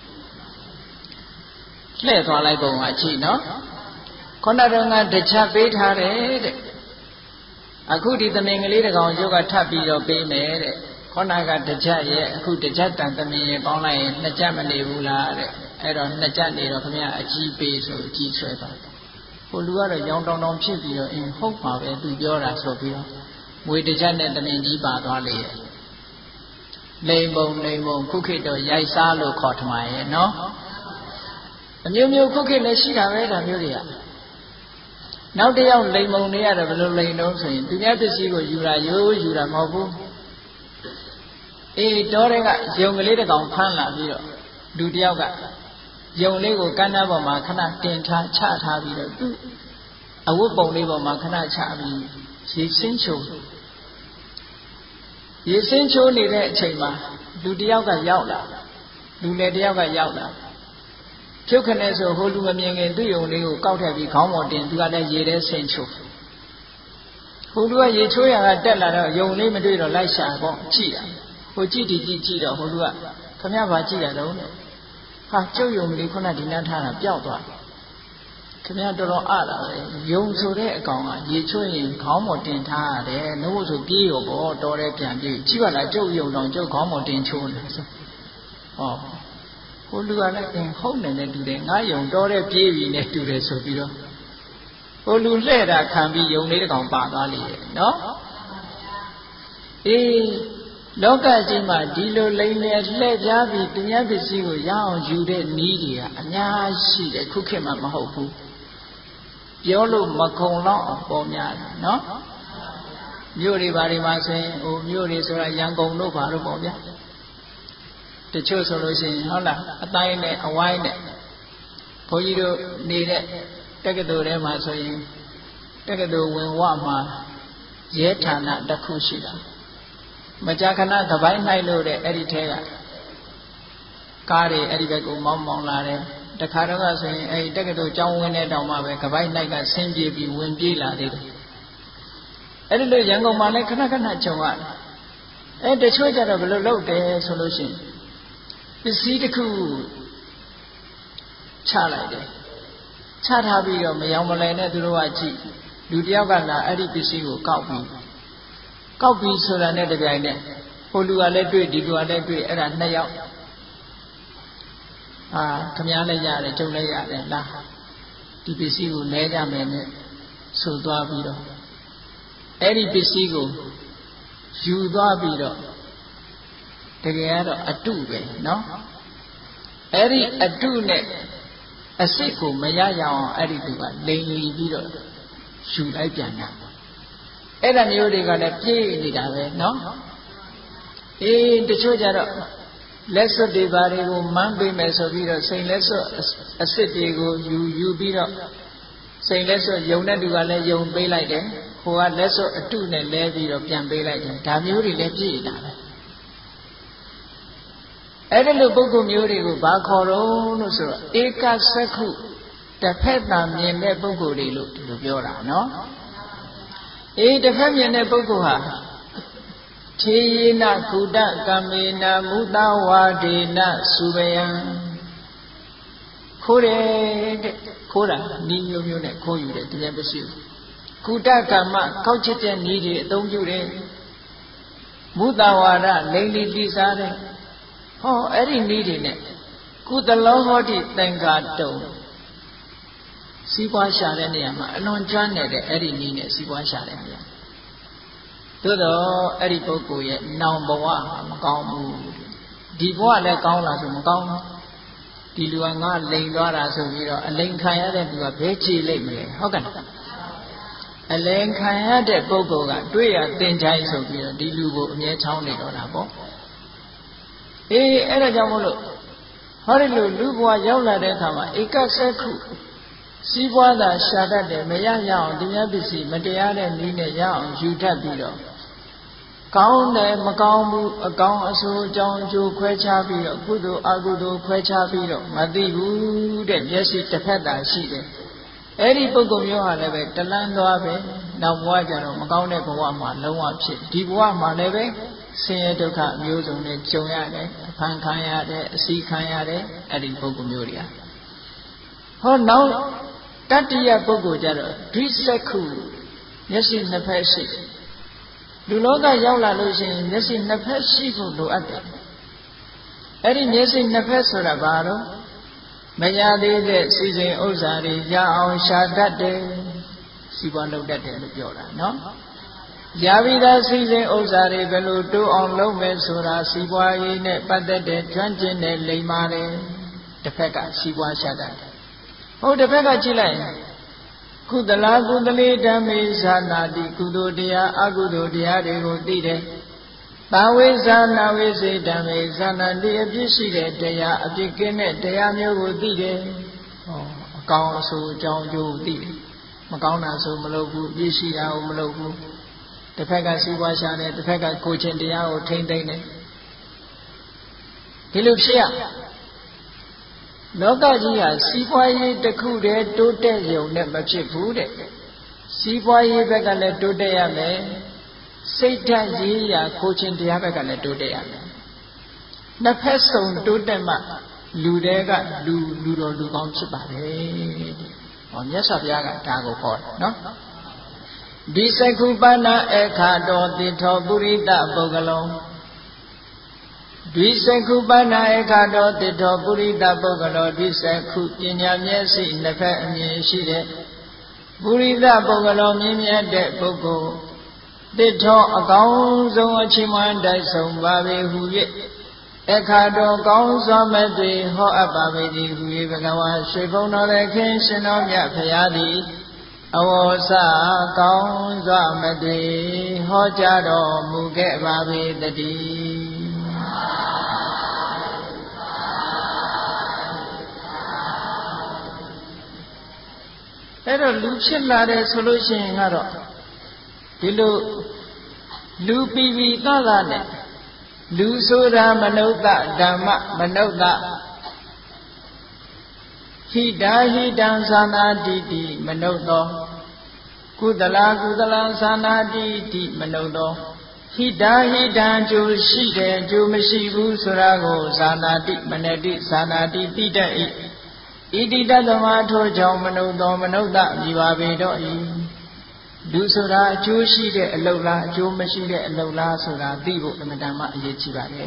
လှည့်သွားလိုက်ပုံကကြည့်နော်ခုနတုန်းကတစ်ချက်ပေးထားတယ်တဲ့အခုဒီသမင်ကလေးတကောင်ကျုပ်ကထပ်ပြီးတော့ပေးမယ်တဲ့ခုနကတစ်ချက်ရဲ့အခုတစ်ချက်တန်သမင်ရဲ့ပေါင်းလိုက်ရင်နှစ်ချက်မနေဘူးလားတဲ့အဲ့တော့နှစ်ချက်နေတော့ခမရအကြီးပေးဆိုအကြီးဆွဲသွားတယ်ဟိုလူကတော့ရောင်တောင်တောင်ဖြစ်ပြီးတော့အင်းဟုတ်ပါပဲသူပြောတာဆိုပြီးတော့မွေတစ်ချက်နဲ့သမင်ကြီးပါသွားလေရဲ့လိမ်ပုံလိမ်ပုံခုခေတ်တော့ရိုက်စားလို့ခေါ်ထမရဲ့နော်အမျိုးမျိုးခုခေတ်လည်းရှိတာပဲဒါမျိုးတွေကနောက်တစ်ယောက်လိမ်ပုံတွေရတယ်ဘယ်လိုလိမ်တော့ဆိုရင်သူများပစ္စည်းကိုယူတာရိုးယူတာမဟုတ်ဘူးအေးတောတဲ့ကယုံကလေးတစ်ကောင်ဖမ်းလာပြီးတော့လူတစ်ယောက်ကယုံလေးကိုကမ်းနားပေါ်မှာခဏတင်ထားချထားပြီးတော့သူအဝတ်ပုံလေးပေါ်မှာခဏချပြီးရေစင်းချိုရေစင်းချိုနေတဲ့အချိန်မှာလူတစ်ယောက်ကရောက်လာလူလေတစ်ယောက်ကရောက်လာဖြုတ်ခနဲ့ဆိုဟိုလူမမြင်ခင်သူ့ယုံလေးကိုကောက်ထည့်ပြီးခေါင်းပေါ်တင်သူကလည်းရေထဲဆင်းချိုဟိုလူကရေချိုးရတာတက်လာတော့ယုံလေးမတွေ့တော့လိုက်ရှာပေါ့ကြည့်တာဟိုကြည့်ဒီကြည့်ကြည့်တော့ဟိုလူကခမရဘာကြည့်ရတော့လဲဟာကျုပ်ယုံလေးခုနဒီနားထားတာပျောက်သွားခမရတော်တော်အတာပဲယုံဆိုတဲ့အကောင်ကရေချိုးရင်ခေါင်းပေါ်တင်ထားရတယ်နှုတ်ဆိုပြေးရောပေါ့တော်တယ်ပြန်ပြေးကြည့်ပါလားကျုပ်ယုံတော့ကျုပ်ခေါင်းပေါ်တင်ချိုးနေဆိုဟောဟိုလူကလည်းအင်းဟုတ်နေတယ်တူတယ်ငါယုံတော်တယ်ပြေးပြီနဲ့တူတယ်ဆိုပြီးတော့ဟိုလူလှဲ့တာခံပြီးယုံလေးတကောင်ပါသွားလေနော်အေးလောကကြီးမှာဒီလိုလိမ်လည်လှည့်ပြားပြီးသူများပစ္စည်းကိုရအောင်ယူတဲ့နည်းတွေကအများရှိတယ်ခုခေတ်မှာမဟုတ်ဘူးပြောလို့မကုံတော့ပေါ်များတယ်နော်မြို့တွေဘာတွေမှာဆိုရင်ဟိုမြို့တွေဆိုတာရန်ကုန်တို့ဘာလို့ပေါ့ဗျာတချို့ဆိုလို့ရှိရင်ဟုတ်လားအတိုင်းနဲ့အဝိုင်းနဲ့ဘုန်းကြီးတို့နေတဲ့တက္ကသိုလ်ထဲမှာဆိုရင်တက္ကသိုလ်ဝင်ဝမှာရဲဌာနတစ်ခုရှိတာမကြာခဏကပိုင်းနိုင်လို့တဲ့အဲ့ဒီထဲကကားတွေအဲ့ဒီဘက်ကိုမောင်းမောင်းလာတယ်တခါတော့ကဆိုရင်အဲ့ဒီတက္ကသိုလ်ကျောင်းဝင်းတဲ့တောင်မှပဲကပိုင်းနိုင်ကဆင်းပြေးပြီးဝင်ပြေးလာသေးတယ်အဲ့ဒီလိုရန်ကုန်မှာလည်းခဏခဏကြုံရတယ်အဲ့တချို့ကြတော့ဘယ်လိုလုပ်တယ်ဆိုလို့ရှိရင်ပစ္စည်းတစ်ခုချလိုက်တယ်ချထားပြီးတော့မယောင်မလဲနဲ့သူတို့ကကြည့်လူတယောက်ကလာအဲ့ဒီပစ္စည်းကိုကောက်ပြီးကောက်ပြီးဆိုတာနဲ့တပြိုင်နက်ဟိုလူကလည်းတွေ့ဒီလူကလည်းတွေ့အဲ့ဒါနှစ်ယောက်အာခမည်းလည်းရတယ်ကျုံလည်းရတယ်လားဒီပစ္စည်းကိုလဲကြမယ်နဲ့ဆိုသွားပြီးတော့အဲ့ဒီပစ္စည်းကိုယူသွားပြီးတော့တကယ်ကတော့အတုပဲနော်အဲ့ဒီအတုနဲ့အစ်စ်ကိုမရရအောင်အဲ့ဒီသူကလိန်လီပြီးတော့ယူလိုက်ပြန်တာအဲ့ဒါမျိုးတွေကလည်းပြေးနေတာပဲနော်အေးတချို့ကြတော့လက်စွပ်တွေဘာတွေကိုမန်းပေးမယ်ဆိုပြီးတော့စိန်လက်စွပ်အစ်စ်တွေကိုယူယူပြီးတော့စိန်လက်စွပ်ယုံတဲ့သူကလည်းယုံပေးလိုက်တယ်ဟိုကလက်စွပ်အတုနဲ့လဲပြီးတော့ပြန်ပေးလိုက်တယ်ဒါမျိုးတွေလည်းပြေးနေတာပဲအဲ့ဒီလိုပုဂ္ဂိုလ်မျိုးတွေကိုဘာခေါ်တော့လို့ဆိုတော့ဧကစက္ခုတစ်ဖက်သာမြင်တဲ့ပုဂ္ဂိုလ်တွေလို့ဒီလိုပြောတာနော်အေးတစ်ဖက်မြင်တဲ့ပုဂ္ဂိုလ်ဟာထေယေနကုတကမေနမုသဝါဒေနစုဘယံခိုးတယ်တဲ့ခိုးတာဤမျိုးမျိုးနဲ့ခိုးယူတယ်တရားပစ္စည်းကုတကမ္မကောက်ချက်တဲ့ဤတွေအသုံးပြုတယ်မုသဝါဒလိမ့်လီတိစားတယ်ဟောအဲ့ဒီနည်းတွေနဲ့ကုသလောဟောတိသင်္ကာတုံစီးပွားရှာတဲ့နေရာမှာအလွန်ကျွမ်းနေတဲ့အဲ့ဒီနည်းနဲ့စီးပွားရှာတဲ့နေရာသို့တော့အဲ့ဒီပုဂ္ဂိုလ်ရဲ့နောင်ဘဝမကောင်းဘူးဒီဘဝလည်းကောင်းလားဆိုမကောင်းဘူးဒီလူကငါလိန်သွားတာဆိုပြီးတော့အလိန်ခံရတဲ့သူကဘယ်ကြည်လိမ့်မလဲဟုတ်ကဲ့အလိန်ခံရတဲ့ပုဂ္ဂိုလ်ကတွေ့ရတင်ချိုင်းဆိုပြီးတော့ဒီလူကိုအမြဲချောင်းနေတော့တာပေါ့အေးအဲ့ဒါကြောင့်မို့လို့ဟောဒီလိုလူဘဝရောက်လာတဲ့အခါမှာဧကစက္ခုစီးပွားသာရှာတတ်တယ်မရရအောင်တရားပစ္စည်းမတရားတဲ့နည်းနဲ့ရအောင်ယူတတ်ပြီးတော့ကောင်းတယ်မကောင်းဘူးအကောင်းအဆိုးအကြောင်းအကျိုးခွဲခြားပြီးတော့ကုသိုလ်အကုသိုလ်ခွဲခြားပြီးတော့မသိဘူးတဲ့မျက်စိတစ်ဖက်သာရှိတယ်အဲ့ဒီပုဂ္ဂိုလ်မျိုးဟာလည်းပဲတလန်းသွားပဲနောက်ဘဝကျတော့မကောင်းတဲ့ဘဝမှာလုံးဝဖြစ်ဒီဘဝမှာလည်းပဲဆင်းရဲဒုက္ခအမျိုးစုံနဲ့ကြုံရတယ်အဖန်ခံရတယ်အစီခံရတယ်အဲ့ဒီပုဂ္ဂိုလ်မျိုးတွေကဟောနောက်တတ္တိယပုဂ္ဂိုလ်ကြတော့ဒိစက္ခုမျက်စိနှစ်ဖက်ရှိလူလောကရောက်လာလို့ရှိရင်မျက်စိနှစ်ဖက်ရှိဖို့လိုအပ်တယ်အဲ့ဒီမျက်စိနှစ်ဖက်ဆိုတာဘာလို့မရသေးတဲ့စီစဉ်ဥစ္စာတွေရအောင်ရှာတတ်တယ်စီပွားလုပ်တတ်တယ်လို့ပြောတာနော်ရပြီးသားစီစဉ်ဥစ္စာတွေဘယ်လိုတိုးအောင်လုပ်မယ်ဆိုတာစီပွားရေးနဲ့ပတ်သက်တဲ့ကျွမ်းကျင်တဲ့လိမ္မာတယ်တစ်ဖက်ကစီပွားရှာတတ်တယ်ဟုတ်တစ်ဖက်ကကြည့်လိုက်ကုသလာကုသလေဓမ္မေဇာနာတိကုသိုလ်တရားအကုသိုလ်တရားတွေကိုသိတယ်။ဘာဝေဇာနာဝေစေဓမ္မေဇာနာတိအပြစ်ရှိတဲ့တရားအပြစ်ကင်းတဲ့တရားမျိုးကိုသိတယ်။ဟောအကောင်းအဆိုးအကြောင်းကျိုးသိတယ်။မကောင်းတာဆိုမလုပ်ဘူးအပြစ်ရှိတာကိုမလုပ်ဘူး။တစ်ဖက်ကစီးပွားရှာတယ်တစ်ဖက်ကကိုယ်ချင်းတရားကိုထိမ့်သိမ့်တယ်။ဒီလိုဖြစ်ရလောကကြီးဟာစီးပွားရေးတစ်ခုတည်းတိုးတက်ရုံနဲ့မဖြစ်ဘူးတဲ့စီးပွားရေးဘက်ကလည်းတိုးတက်ရမယ်စိတ်ဓာတ်ရေးရာကိုယ်ချင်းတရားဘက်ကလည်းတိုးတက်ရမယ်နှစ်ဖက်စုံတိုးတက်မှလူတွေကလူလူတော်လူကောင်းဖြစ်ပါတယ်တဲ့ဟောမြတ်စွာဘုရားကဒါကိုဟောတယ်နော်ဒီစက္ခုပဏအခါတော်တိထောပုရိသပုဂ္ဂလုံးဒီစက္ခုပဏအခါတော်တိထောပုရိသပုဂ္ဂလောဒီစက္ခုပညာမျက်စိနှစ်ဖက်အမြင်ရှိတဲ့ပုရိသပုဂ္ဂလောမြင်မြတ်တဲ့ပုဂ္ဂိုလ်တိထောအကောင်းဆုံးအချိန်မှတိုက်ဆုံးပါပေဟု၍အခါတော်ကောင်းစွာမဲ့တွေဟောအပ်ပါပေသည်ဟု၍ဘဂဝါရွှေဘုံတော်လည်းခင်ရှင်တော်မြတ်ဖရာသည်အဝေါစကောင်းစွာမဲ့တွေဟောကြားတော်မူခဲ့ပါပေတည်းအဲ့တော့လူဖြစ်လာတယ်ဆိုလို့ရှိရင်ကတော့ဒီလိုလူပီပီသသနဲ့လူဆိုတာမနုဿဓမ္မမနုဿဟိတာဟိတံသာနာတိတိမနုဿကုသလာကုသလံသာနာတိတိမနုဿဟိတာဟိတံကျိုးရှိတယ်ကျိုးမရှိဘူးဆိုတာကိုသာနာတိမနတိသာနာတိတိတတ်၏ဣတိတသမထိုကြောင့်မနုဿမနုဿမြည်ပါပေတော့၏လူဆိုတာအကျိုးရှိတဲ့အလုပ်လားအကျိုးမရှိတဲ့အလုပ်လားဆိုတာသိဖို့အမှန်တမ်းအရေးကြီးပါတယ်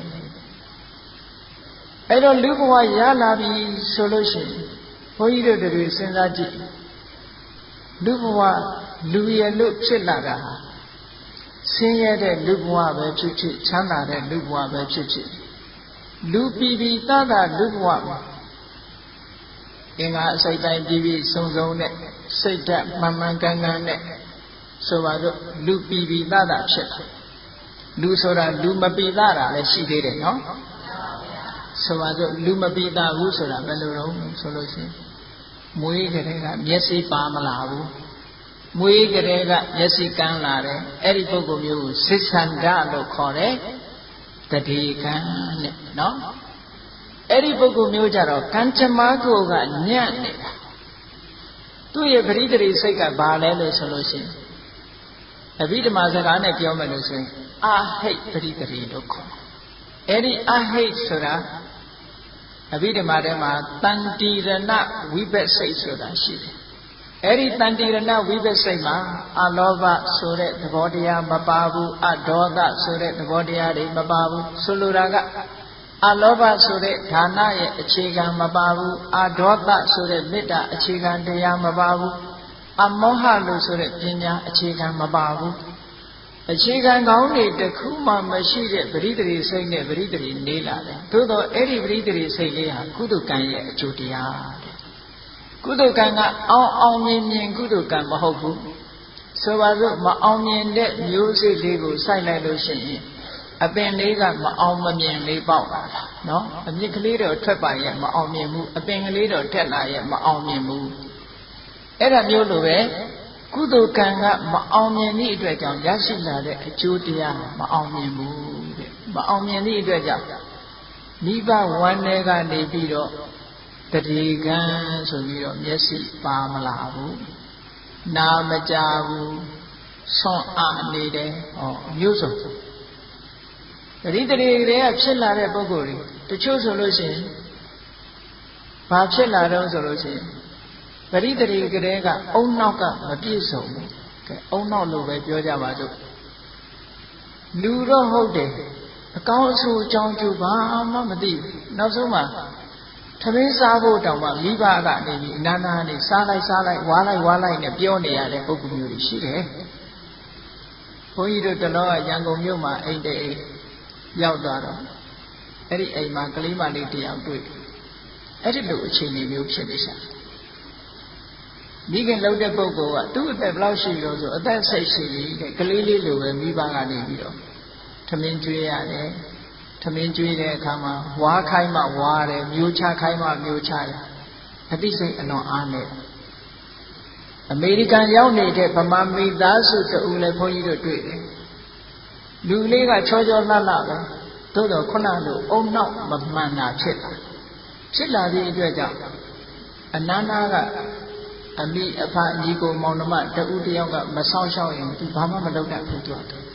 အဲ့တော့လူဘဝရလာပြီဆိုလို့ရှိရင်ဘုန်းကြီးတို့တွေစဉ်းစားကြည့်လူဘဝလူရလို့ဖြစ်လာတာဟာဆင်းရဲတဲ့လူဘဝပဲဖြစ်ဖြစ်ချမ်းသာတဲ့လူဘဝပဲဖြစ်ဖြစ်လူပြည်ပြည်သားသားလူဘဝမှာအင်္ဂါအစိတ်တိုင်းပြည်ပြည်စုံစုံနဲ့စိတ်ဓာတ်မှန်မှန်ကန်ကန်နဲ့ဆိုပါတော့လူပြည်ပြည်သားသားဖြစ်တယ်လူဆိုတာလူမပြည်သားတာလည်းရှိသေးတယ်နော်ဆိုပါတော့လူမပြည်သားဘူးဆိုတာဘယ်လိုတော့ဆိုလို့ရှိရင်မွေးကလေးကမျက်စိပါမလာဘူးမွေးကလေးကမျက်စိကန်းလာတယ်အဲ့ဒီပုဂ္ဂိုလ်မျိုးကိုစိစ္ဆန္ဒလို့ခေါ်တယ်တတိကံနဲ့နော်အဲ့ဒီပုဂ္ဂိုလ်မျိုးကြတော့ကံချမကိုကညံ့နေတာသူ့ရဲ့ပရိသေရိစိတ်ကဘာလဲလို့ဆိုလို့ရှိရင်အဘိဓမ္မာစကားနဲ့ပြောမယ်လို့ဆိုရင်အာဟိတ်ပရိသေရိလို့ခေါ်တယ်အဲ့ဒီအာဟိတ်ဆိုတာအဘိဓမ္မာထဲမှာတန်တိရဏဝိပဿိတ်ဆိုတာရှိတယ်အဲ့ဒီတန်တိရဏဝိပဿိတ်မှာအလောဘဆိုတဲ့သဘောတရားမပါဘူးအဒေါသဆိုတဲ့သဘောတရားတွေမပါဘူးဆိုလိုတာကအလောဘဆိုတဲ့ဌာနရဲ့အခြေခံမပါဘူးအဒေါသဆိုတဲ့မေတ္တာအခြေခံတရားမပါဘူးအမောဟလို့ဆိုတဲ့ပညာအခြေခံမပါဘူးအခြေခံကောင်းတွေတစ်ခုမှမရှိတဲ့ပရိသေရိစိတ်နဲ့ပရိသေရိနေလာတယ်သို့တော့အဲ့ဒီပရိသေရိစိတ်လေးဟာကုသိုလ်ကံရဲ့အကျိုးတရားတဲ့ကုသိုလ်ကံကအောင်အောင်မြင်မြင်ကုသိုလ်ကံမဟုတ်ဘူးဆိုပါစို့မအောင်မြင်တဲ့မျိုးစိတ်လေးကိုစိုက်လိုက်လို့ရှိရင်အပင်လေးကမအောင်မမြင်လေးပေါက်လာတာနော်အမြစ်ကလေးတော့ထွက်ပါရဲ့မအောင်မြင်ဘူးအပင်ကလေးတော့တက်လာရဲ့မအောင်မြင်ဘူးအဲ့ဒါမျိုးလိုပဲကုသိုလ်ကံကမအောင်မြင်သည့်အတွက်ကြောင့်ရရှိလာတဲ့အကျိုးတရားမအောင်မြင်ဘူးတဲ့မအောင်မြင်သည့်အတွက်ကြောင့်မိဘဝမ်းထဲကနေပြီးတော့တတိကံဆိုပြီးတော့မျက်စိပါမလာဘူးနာမကြဘူးဆွန့်အားနေတယ်ဟောမျိုးစုံတတိတတိတွေကဖြစ်လာတဲ့ပုဂ္ဂိုလ်တွေတချို့ဆိုလို့ရှိရင်ဘာဖြစ်လာတော့ဆိုလို့ရှိရင်ပရိသေရိကလေးကအုံနောက်ကမပြည့်စုံဘူးကဲအုံနောက်လို့ပဲပြောကြပါစို့လူတော့ဟုတ်တယ်အကောင်းအဆိုးအကြောင်းကျိုးဘာမှမသိဘူးနောက်ဆုံးမှထမင်းစားဖို့တောင်မှမိဘကနေပြီးအနာနာနေစားလိုက်စားလိုက်ဝါလိုက်ဝါလိုက်နဲ့ပြောနေရတဲ့ပုဂ္ဂိုလ်မျိုးတွေရှိတယ်ဘုန်းကြီးတို့တလောကရန်ကုန်မြို့မှာအိမ်တဲ့အိမ်ရောက်သွားတော့အဲ့ဒီအိမ်မှာကလေးမလေးတယောက်တွေ့အဲ့ဒီလိုအခြေအနေမျိုးဖြစ်နေရှာမိခင်လှုပ်တဲ့ပုဂ္ဂိုလ်ကသူ့အသက်ဘယ်လောက်ရှိလို့ဆိုအသက်စိတ်ရှိပြီတဲ့ကလေးလေးလိုပဲမိဘကနေပြီးတော့ထမင်းကျွေးရတယ်ထမင်းကျွေးတဲ့အခါမှာဝါခိုင်းမှဝါတယ်မျိုးချခိုင်းမှမျိုးချတယ်အသိစိတ်အလွန်အားနဲ့အမေရိကန်ရောက်နေတဲ့ဗမာမိသားစုတူလည်းဘုန်းကြီးတို့တွေ့တယ်လူလေးကချောချောလှလှပဲသို့တော့ခုနလိုအုံနောက်မမှန်တာဖြစ်လာဖြစ်လာတဲ့အတွက်ကြောင့်အနန္နာကအမိအဖညီကိုမောင်နှမတူတယောက်ကမဆောင်ရှောက်ရင်သူဘာမှမလုပ်တတ်ဘူးသူကဟော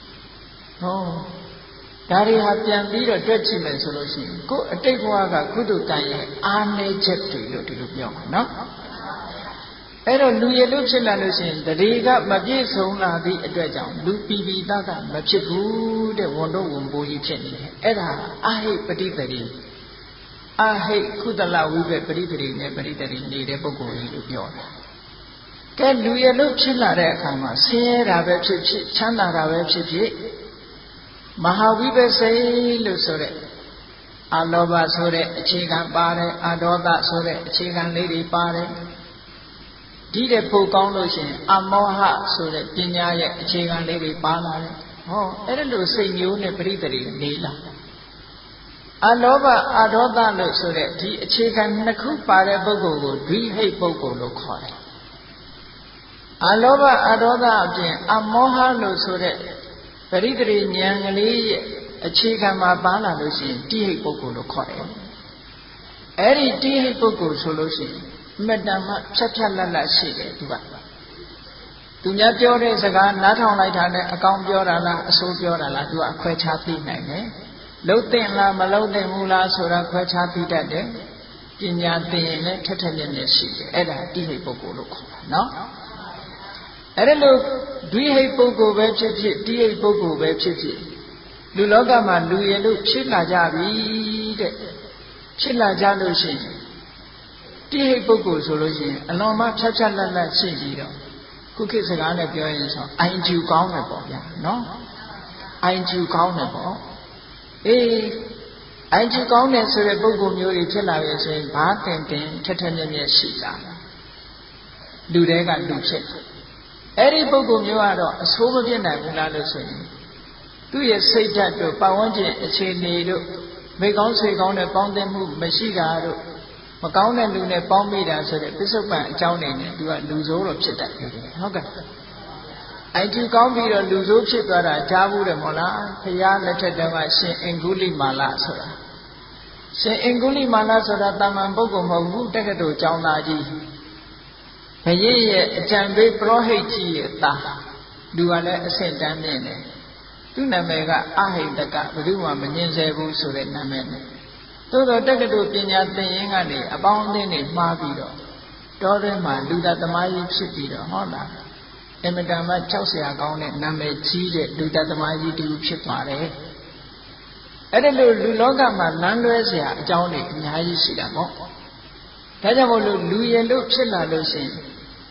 ဒါတွေဟာပြန်ပြီးတော့တွက်ကြည့်မယ်ဆိုလို့ရှိရင်ကိုယ်အတိတ်ဘဝကကုသကံရဲ့အားနည်းချက်တွေလို့ဒီလိုပြောမှာနော်အဲ့တော့လူရလို့ဖြစ်လာလို့ရှိရင်တတိကမပြည့်စုံလာသည့်အတွက်ကြောင့်လူပီပီသားကမဖြစ်ဘူးတဲ့ဝန်တော့ဝန်ပိုးကြီးဖြစ်နေတယ်အဲ့ဒါအာဟိပฏิပတိအာဟိကုသလဝိဘပရိသေရိနဲ့ပရိသေရိနေတဲ့ပုဂ္ဂိုလ်ကြီးလို့ပြောတာကဲလူရလို့ဖြစ်လာတဲ့အခါမှာဆင်းရဲတာပဲဖြစ်ဖြစ်ချမ်းသာတာပဲဖြစ်ဖြစ်မဟာဝိပဿိလို့ဆိုတဲ့အလောဘဆိုတဲ့အခြေခံပါတယ်အဒေါသဆိုတဲ့အခြေခံလေးတွေပါတယ်ဒီတဲ့ပို့ကောင်းလို့ရှိရင်အမောဟဆိုတဲ့ပညာရဲ့အခြေခံလေးတွေပါလာတယ်ဟောအဲ့ဒါလိုစိတ်မျိုးနဲ့ပရိသေရိနေလာအလောဘအဒေါသလို့ဆိုတဲ့ဒီအခြေခံနှစ်ခုပါတဲ့ပုဂ္ဂိုလ်ကိုဒွိဟိတ်ပုဂ္ဂိုလ်လို့ခေါ်တယ်အလောဘအဒေါသအပြင်အမောဟလို့ဆိုတဲ့ပရိသေရိဉာဏ်ကလေးရဲ့အခြေခံမှာပါလာလို့ရှိရင်တိဟိတ်ပုဂ္ဂိုလ်လို့ခေါ်တယ်အဲ့ဒီတိဟိတ်ပုဂ္ဂိုလ်ဆိုလို့ရှိရင်အမတန်မှဖြတ်ဖြတ်လတ်လတ်ရှိတယ်သူကသူများပြောတဲ့စကားနားထောင်လိုက်တာနဲ့အကောင်းပြောတာလားအဆိုးပြောတာလားသူကအခွဲခြားသိနိုင်တယ်လှုပ်တဲ့လားမလှုပ်တဲ့ဘူးလားဆိုတာခွဲခြားသိတတ်တယ်ပညာသင်ရင်လည်းထက်ထက်မြက်မြက်ရှိတယ်အဲ့ဒါတိဟိတ်ပုဂ္ဂိုလ်လို့ခေါ်တာနော်အဲ့ဒါလို့ဒွိဟိတ်ပုဂ္ဂိုလ်ပဲဖြစ်ဖြစ်တိဟိတ်ပုဂ္ဂိုလ်ပဲဖြစ်ဖြစ်လူလောကမှာလူရလို့ဖြစ်လာကြပြီတဲ့ဖြစ်လာကြလို့ရှိရင်တိဟိတ်ပုဂ္ဂိုလ်ဆိုလို့ရှိရင်အလွန်မှဖြတ်ဖြတ်လတ်လတ်ရှိပြီးတော့ခုခေတ်စကားနဲ့ပြောရင်ဆိုအိုင်ကျူကောင်းတယ်ပေါ့ဗျာနော်အိုင်ကျူကောင်းတယ်ပေါ့အေးအိုင်ကျူကောင်းတယ်ဆိုတဲ့ပုဂ္ဂိုလ်မျိုးတွေဖြစ်လာပြီဆိုရင်ဘာတင်တင်ထက်ထက်မြက်မြက်ရှိလာလူတွေကလူဖြစ်အဲ့ဒီပုဂ္ဂိုလ်မျိုးကတော့အဆိုးမပြစ်နိုင်ဘူးလားလို့ဆိုရင်သူ့ရဲ့စိတ်ဓာတ်တို့ပတ်ဝန်းကျင်အခြေအနေတို့မိကောင်းဆွေကောင်းတဲ့ပေါင်းသင်းမှုမရှိတာတို့မကောင်းတဲ့လူနဲ့ပေါင်းမိတာဆိုတဲ့ပစ္စုပန်အကြောင်းတွေနဲ့သူကလူဆိုးတော့ဖြစ်တတ်တယ်ဟုတ်ကဲ့အိုင်ကျူကောင်းပြီးတော့လူဆိုးဖြစ်သွားတာကြားဘူးတယ်မို့လားဖရာလက်ထက်တုန်းကရှင်အင်္ဂုလိမာလဆိုတာရှင်အင်္ဂုလိမာလဆိုတာတာမန်ပုဂ္ဂိုလ်မဟုတ်ဘူးတက္ကသိုလ်ကျောင်းသားကြီးဘုရင်ရဲ့အကြံပေးပရောဟိတ်ကြီးရဲ့သားလူကလည်းအဆင့်တန်းမြင့်တယ်သူ့နာမည်ကအဟိတကဘယ်သူမှမငြင်းဆဲဘူးဆိုတဲ့နာမည်နဲ့သို့တော့တက္ကသိုလ်ပညာသင်ရင်းကနေအပေါင်းအသင်းတွေမှားပြီးတော့တောတွင်းမှာလူသားသမားကြီးဖြစ်ပြီးတော့ဟောလားအမတန်မှကြောက်စရာကောင်းတဲ့နာမည်ကြီးတဲ့လူသားသမားကြီးတူဖြစ်သွားတယ်အဲ့ဒါလို့လူလောကမှာလမ်းလွဲစရာအကြောင်းတွေအများကြီးရှိတာပေါ့ဒါကြောင့်မို့လို့လူရလို့ဖြစ်လာလို့ရှိရင်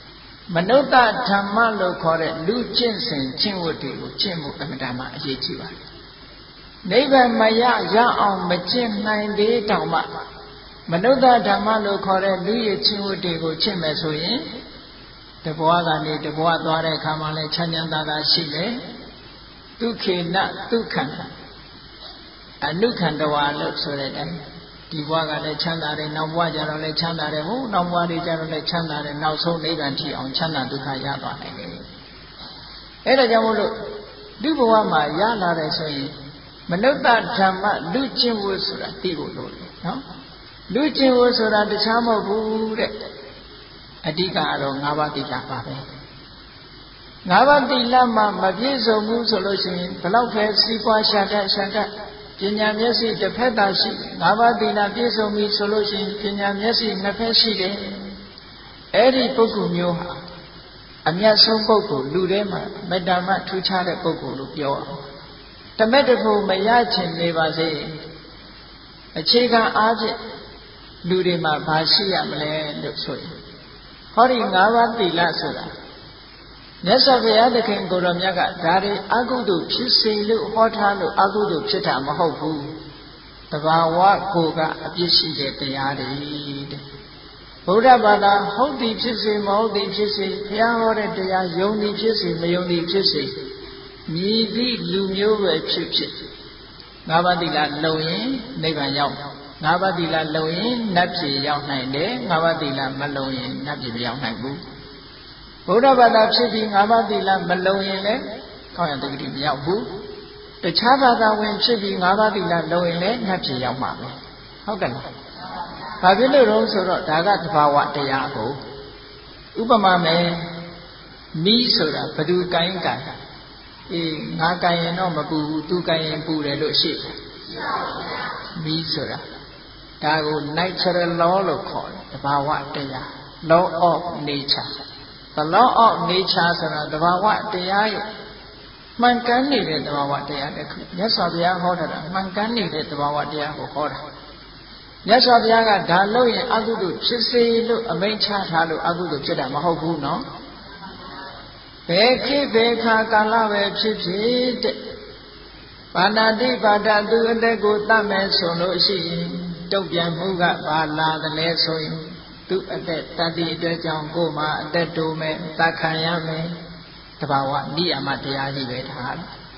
မနုဿဓမ္မလို့ခေါ်တဲ့လူကျင့်စဉ်ကျင့်ဝတ်တွေကိုကျင့်ဖို့အမှန်တမ်းအရေးကြီးပါတယ်နိဗ္ဗာန်မရရအောင်မကျင့်နိုင်သေးတောင်မှမနုဿဓမ္မလို့ခေါ်တဲ့လူရကျင့်ဝတ်တွေကိုကျင့်မယ်ဆိုရင်တဘဝကနေတဘဝသွားတဲ့အခါမှာလည်းချမ်းချမ်းသာသာရှိတယ်ဒုက္ခေနဒုက္ခန္တအနုခန္တဝါလို့ဆိုတဲ့အတိုင်းဒီဘဝကလည်းချမ်းသာတယ်နောက်ဘဝကျတော့လည်းချမ်းသာတယ်ဟုတ်နောက်ဘဝတွေကျတော့လည်းချမ်းသာတယ်နောက်ဆုံးနိဗ္ဗာန်ထိအောင်ချမ်းသာဒုက္ခရသွားနိုင်တယ်အဲ့ဒါကြောင့်မို့လို့ဒီဘဝမှာရလာတယ်ဆိုရင်မနုဿဓမ္မလူကျင့်ဝတ်ဆိုတာသိဖို့လိုတယ်နော်လူကျင့်ဝတ်ဆိုတာတခြားမဟုတ်ဘူးတဲ့အဓိကတော့၅ပါးသီလပါပဲ၅ပါးသီလမှာမပြည့်စုံဘူးဆိုလို့ရှိရင်ဘလောက်ပဲစီးပွားရှာတတ်ရှာတတ်ပညာမျက်စိတစ်ဖက်သာရှိ၅ပါးသီလပြည့်စုံပြီဆိုလို့ရှိရင်ပညာမျက်စိနှစ်ဖက်ရှိတယ်အဲ့ဒီပုဂ္ဂိုလ်မျိုးဟာအမြတ်ဆုံးပုဂ္ဂိုလ်လူထဲမှာမေတ္တာမထူးခြားတဲ့ပုဂ္ဂိုလ်လို့ပြောအောင်တမက်တဖို့မရချင်နေပါစေအခြေခံအားဖြင့်လူတွေမှာဘာရှိရမလဲလို့ဆိုရင်ဟောဒီ၅ပါးသီလဆိုတာမြတ်စွာဘုရားသခင်ကိုယ်တော်မြတ်ကဒါတွေအကုသိုလ်ဖြစ်စေလို့ဟောထားလို့အကုသိုလ်ဖြစ်တာမဟုတ်ဘူးတဘာဝကိုယ်ကအပြစ်ရှိတဲ့တရားတွေတဲ့ဗုဒ္ဓဘာသာဟုတ်သည်ဖြစ်စေမဟုတ်သည်ဖြစ်စေဘုရားဟောတဲ့တရားယုံသည်ဖြစ်စေမယုံသည်ဖြစ်စေမြည်သည့်လူမျိုးပဲဖြစ်ဖြစ်ငါးပါးသီလလုံရင်နိဗ္ဗာန်ရောက်ငါးပါးသီလလုံရင်နတ်ပြည်ရောက်နိုင်တယ်ငါးပါးသီလမလုံရင်နတ်ပြည်မရောက်နိုင်ဘူးဗုဒ္ဓဘာသာဖြစ်ပြီးငါးပါးသီလမလုံရင်လည်းကောင်းရတဲ့ဂတိမရောက်ဘူးတခြားဘာသာဝင်ဖြစ်ပြီးငါးပါးသီလလုံရင်လည်းနတ်ပြည်ရောက်မှာပဲဟုတ်တယ်လားဘာဖြစ်လို့လဲဆိုတော့ဒါကသဘာဝတရားကိုဥပမာမယ်မီးဆိုတာဘသူကိုင်းကိုင်းအေးငါကိုင်းရင်တော့မပူဘူးသူကိုင်းရင်ပူတယ်လို့ရှိတယ်မီးဆိုတာဒါကို natural law လို့ခေါ်တယ်သဘာဝတရား law of nature the law of nature ဆိုတာသဘာဝတရားရဲ့မှန်ကန်နေတဲ့သဘာဝတရားတစ်ခုမြတ်စွာဘုရားဟောတာမှန်ကန်နေတဲ့သဘာဝတရားကိုဟောတာမြတ်စွာဘုရားကဒါလို့ရင်အကုသိုလ်ဖြစ်စေလို့အမိန့်ချထားလို့အကုသိုလ်ဖြစ်တာမဟုတ်ဘူးနော်ဘယ်ခေတ်ဘယ်ခါကာလပဲဖြစ်ဖြစ်တဲ့ပါဏာတိပါဒသူအတက်ကိုတတ်မယ်ဆိုလို့ရှိရင်တုံ့ပြန်မှုကဘာလာတယ်လဲဆိုရင်သူအတက်တတ်သည့်အတွက်ကြောင့်ကိုယ်မှာအတက်တိုးမယ်တတ်ခံရမယ်တဘာဝနိယမတရားကြီးပဲထား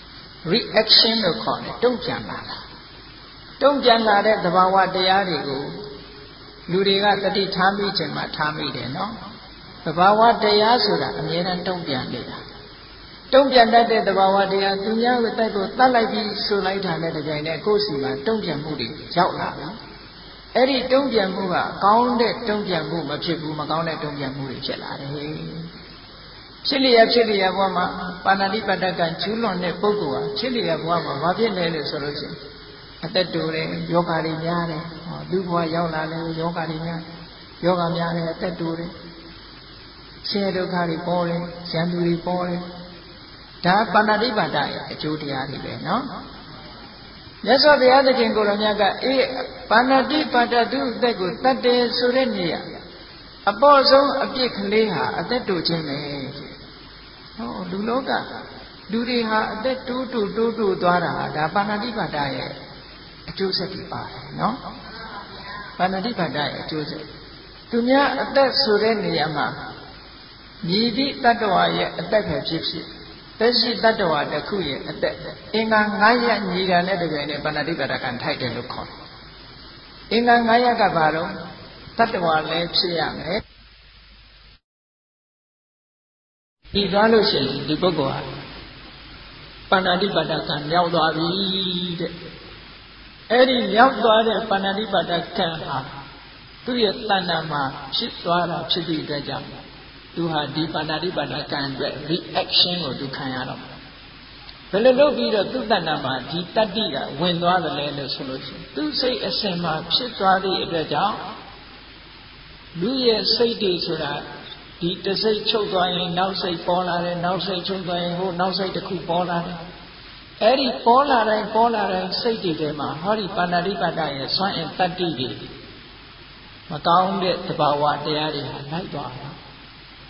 reaction လို့ခေါ်တယ်တုံ့ပြန်လာတာတုံ့ပြန်လာတဲ့သဘာဝတရားတွေကိုလူတွေကတတိထားမိခြင်းမှာထားမိတယ်နော်သဘာဝတရားဆိုတာအမြဲတမ်းတုံ့ပြန်နေတာတုံ့ပြန်တတ်တဲ့သဘာဝတရားသူများကိုတိုက်ကိုတတ်လိုက်ပြီးဆိုလိုက်တာနဲ့တကြိမ်နဲ့ကိုယ်စီမှာတုံ့ပြန်မှုတွေရောက်လာပြီအဲ့ဒီတုံ့ပြန်မှုကကောင်းတဲ့တုံ့ပြန်မှုမဖြစ်ဘူးမကောင်းတဲ့တုံ့ပြန်မှုတွေဖြစ်လာတယ်ဖြစ်လျက်ဖြစ်လျက်ဘဝမှာပါဏာတိပါဒကကျူးလွန်တဲ့ပုဂ္ဂိုလ်ဟာဖြစ်လျက်ဘဝမှာဘာဖြစ်လဲလို့ဆိုလို့ရှိရင်အသက်တူတယ်ယောဂါတွေများတယ်ဟောလူဘဝရောက်လာလဲယောဂါတွေများယောဂါများတယ်အသက်တူတယ်ဆင်းရဲဒုက္ခတွေပေါ်တယ်ရန်သူတွေပေါ်တယ်ဒါပါဏာတိပါဒရဲ့အကျိုးတရားတွေပဲနော်မြတ်စွာဘုရားသခင်ကိုယ်တော်မြတ်ကအေးပါဏာတိပါဒသူအသက်ကိုတတ်တယ်ဆိုတဲ့နေရာအပေါ်ဆုံးအပြစ်ကလေးဟာအသက်တူခြင်းပဲဟောလူလောကလူတွေဟာအသက်တူးတူးတူးတူးသွားတာဒါပါဏာတိပါဒရဲ့အကျိုးဆက်တွေပါတယ်နော်ပါဏာတိပါဒရဲ့အကျိုးဆက်သူများအသက်ဆိုတဲ့နေရာမှာမြည်သည့်တတ္တဝါရဲ့အသက်ပဲဖြစ်ဖြစ်သက်ရှိတတ္တဝါတစ်ခုရဲ့အသက်အင်္ဂါ၅ရပ်ညီတာနဲ့တကယ်နဲ့ပါဏာတိပါဒကံထိုက်တယ်လို့ခေါ်တယ်အင်္ဂါ၅ရပ်ကဘာလို့တတ္တဝါလည်းဖြစ်ရမယ်ဒီသွားလို့ရှိရင်ဒီပုဂ္ဂိုလ်ဟာပါဏာတိပါဒကံမြောက်သွားပြီတဲ့အဲ့ဒီမြောက်သွားတဲ့ပါဏာတိပါဒကံဟာသူ့ရဲ့တဏ္ဍာမှာဖြစ်သွားတာဖြစ်သည့်အတွက်ကြောင့်သူဟာဒီပါဏာတိပါဒကံအတွက် reaction ကိုသူခံရတော့ဘယ်လိုလုပ်ပြီးတော့သူ့တဏ္ဍာမှာဒီတတ္တိကဝင်သွားတယ်လဲလို့ဆိုလို့ရှိရင်သူ့စိတ်အစဉ်မှာဖြစ်သွားသည့်အတွက်ကြောင့်လူရဲ့စိတ်တွေဆိုတာဒီတစိတ်ချုပ်သွားရင်နောက်စိတ်ပေါ်လာတယ်နောက်စိတ်ချုပ်သွားရင်ဟိုနောက်စိတ်တစ်ခုပေါ်လာတယ်အဲ့ဒီပေါ်လာတိုင်းပေါ်လာတိုင်းစိတ်တွေထဲမှာဟောဒီပါဏာတိပါဒရဲ့စွမ်းအင်တတ္တိတွေမကောင်းတဲ့တဘာဝတရားတွေဟာလိုက်သွားတာ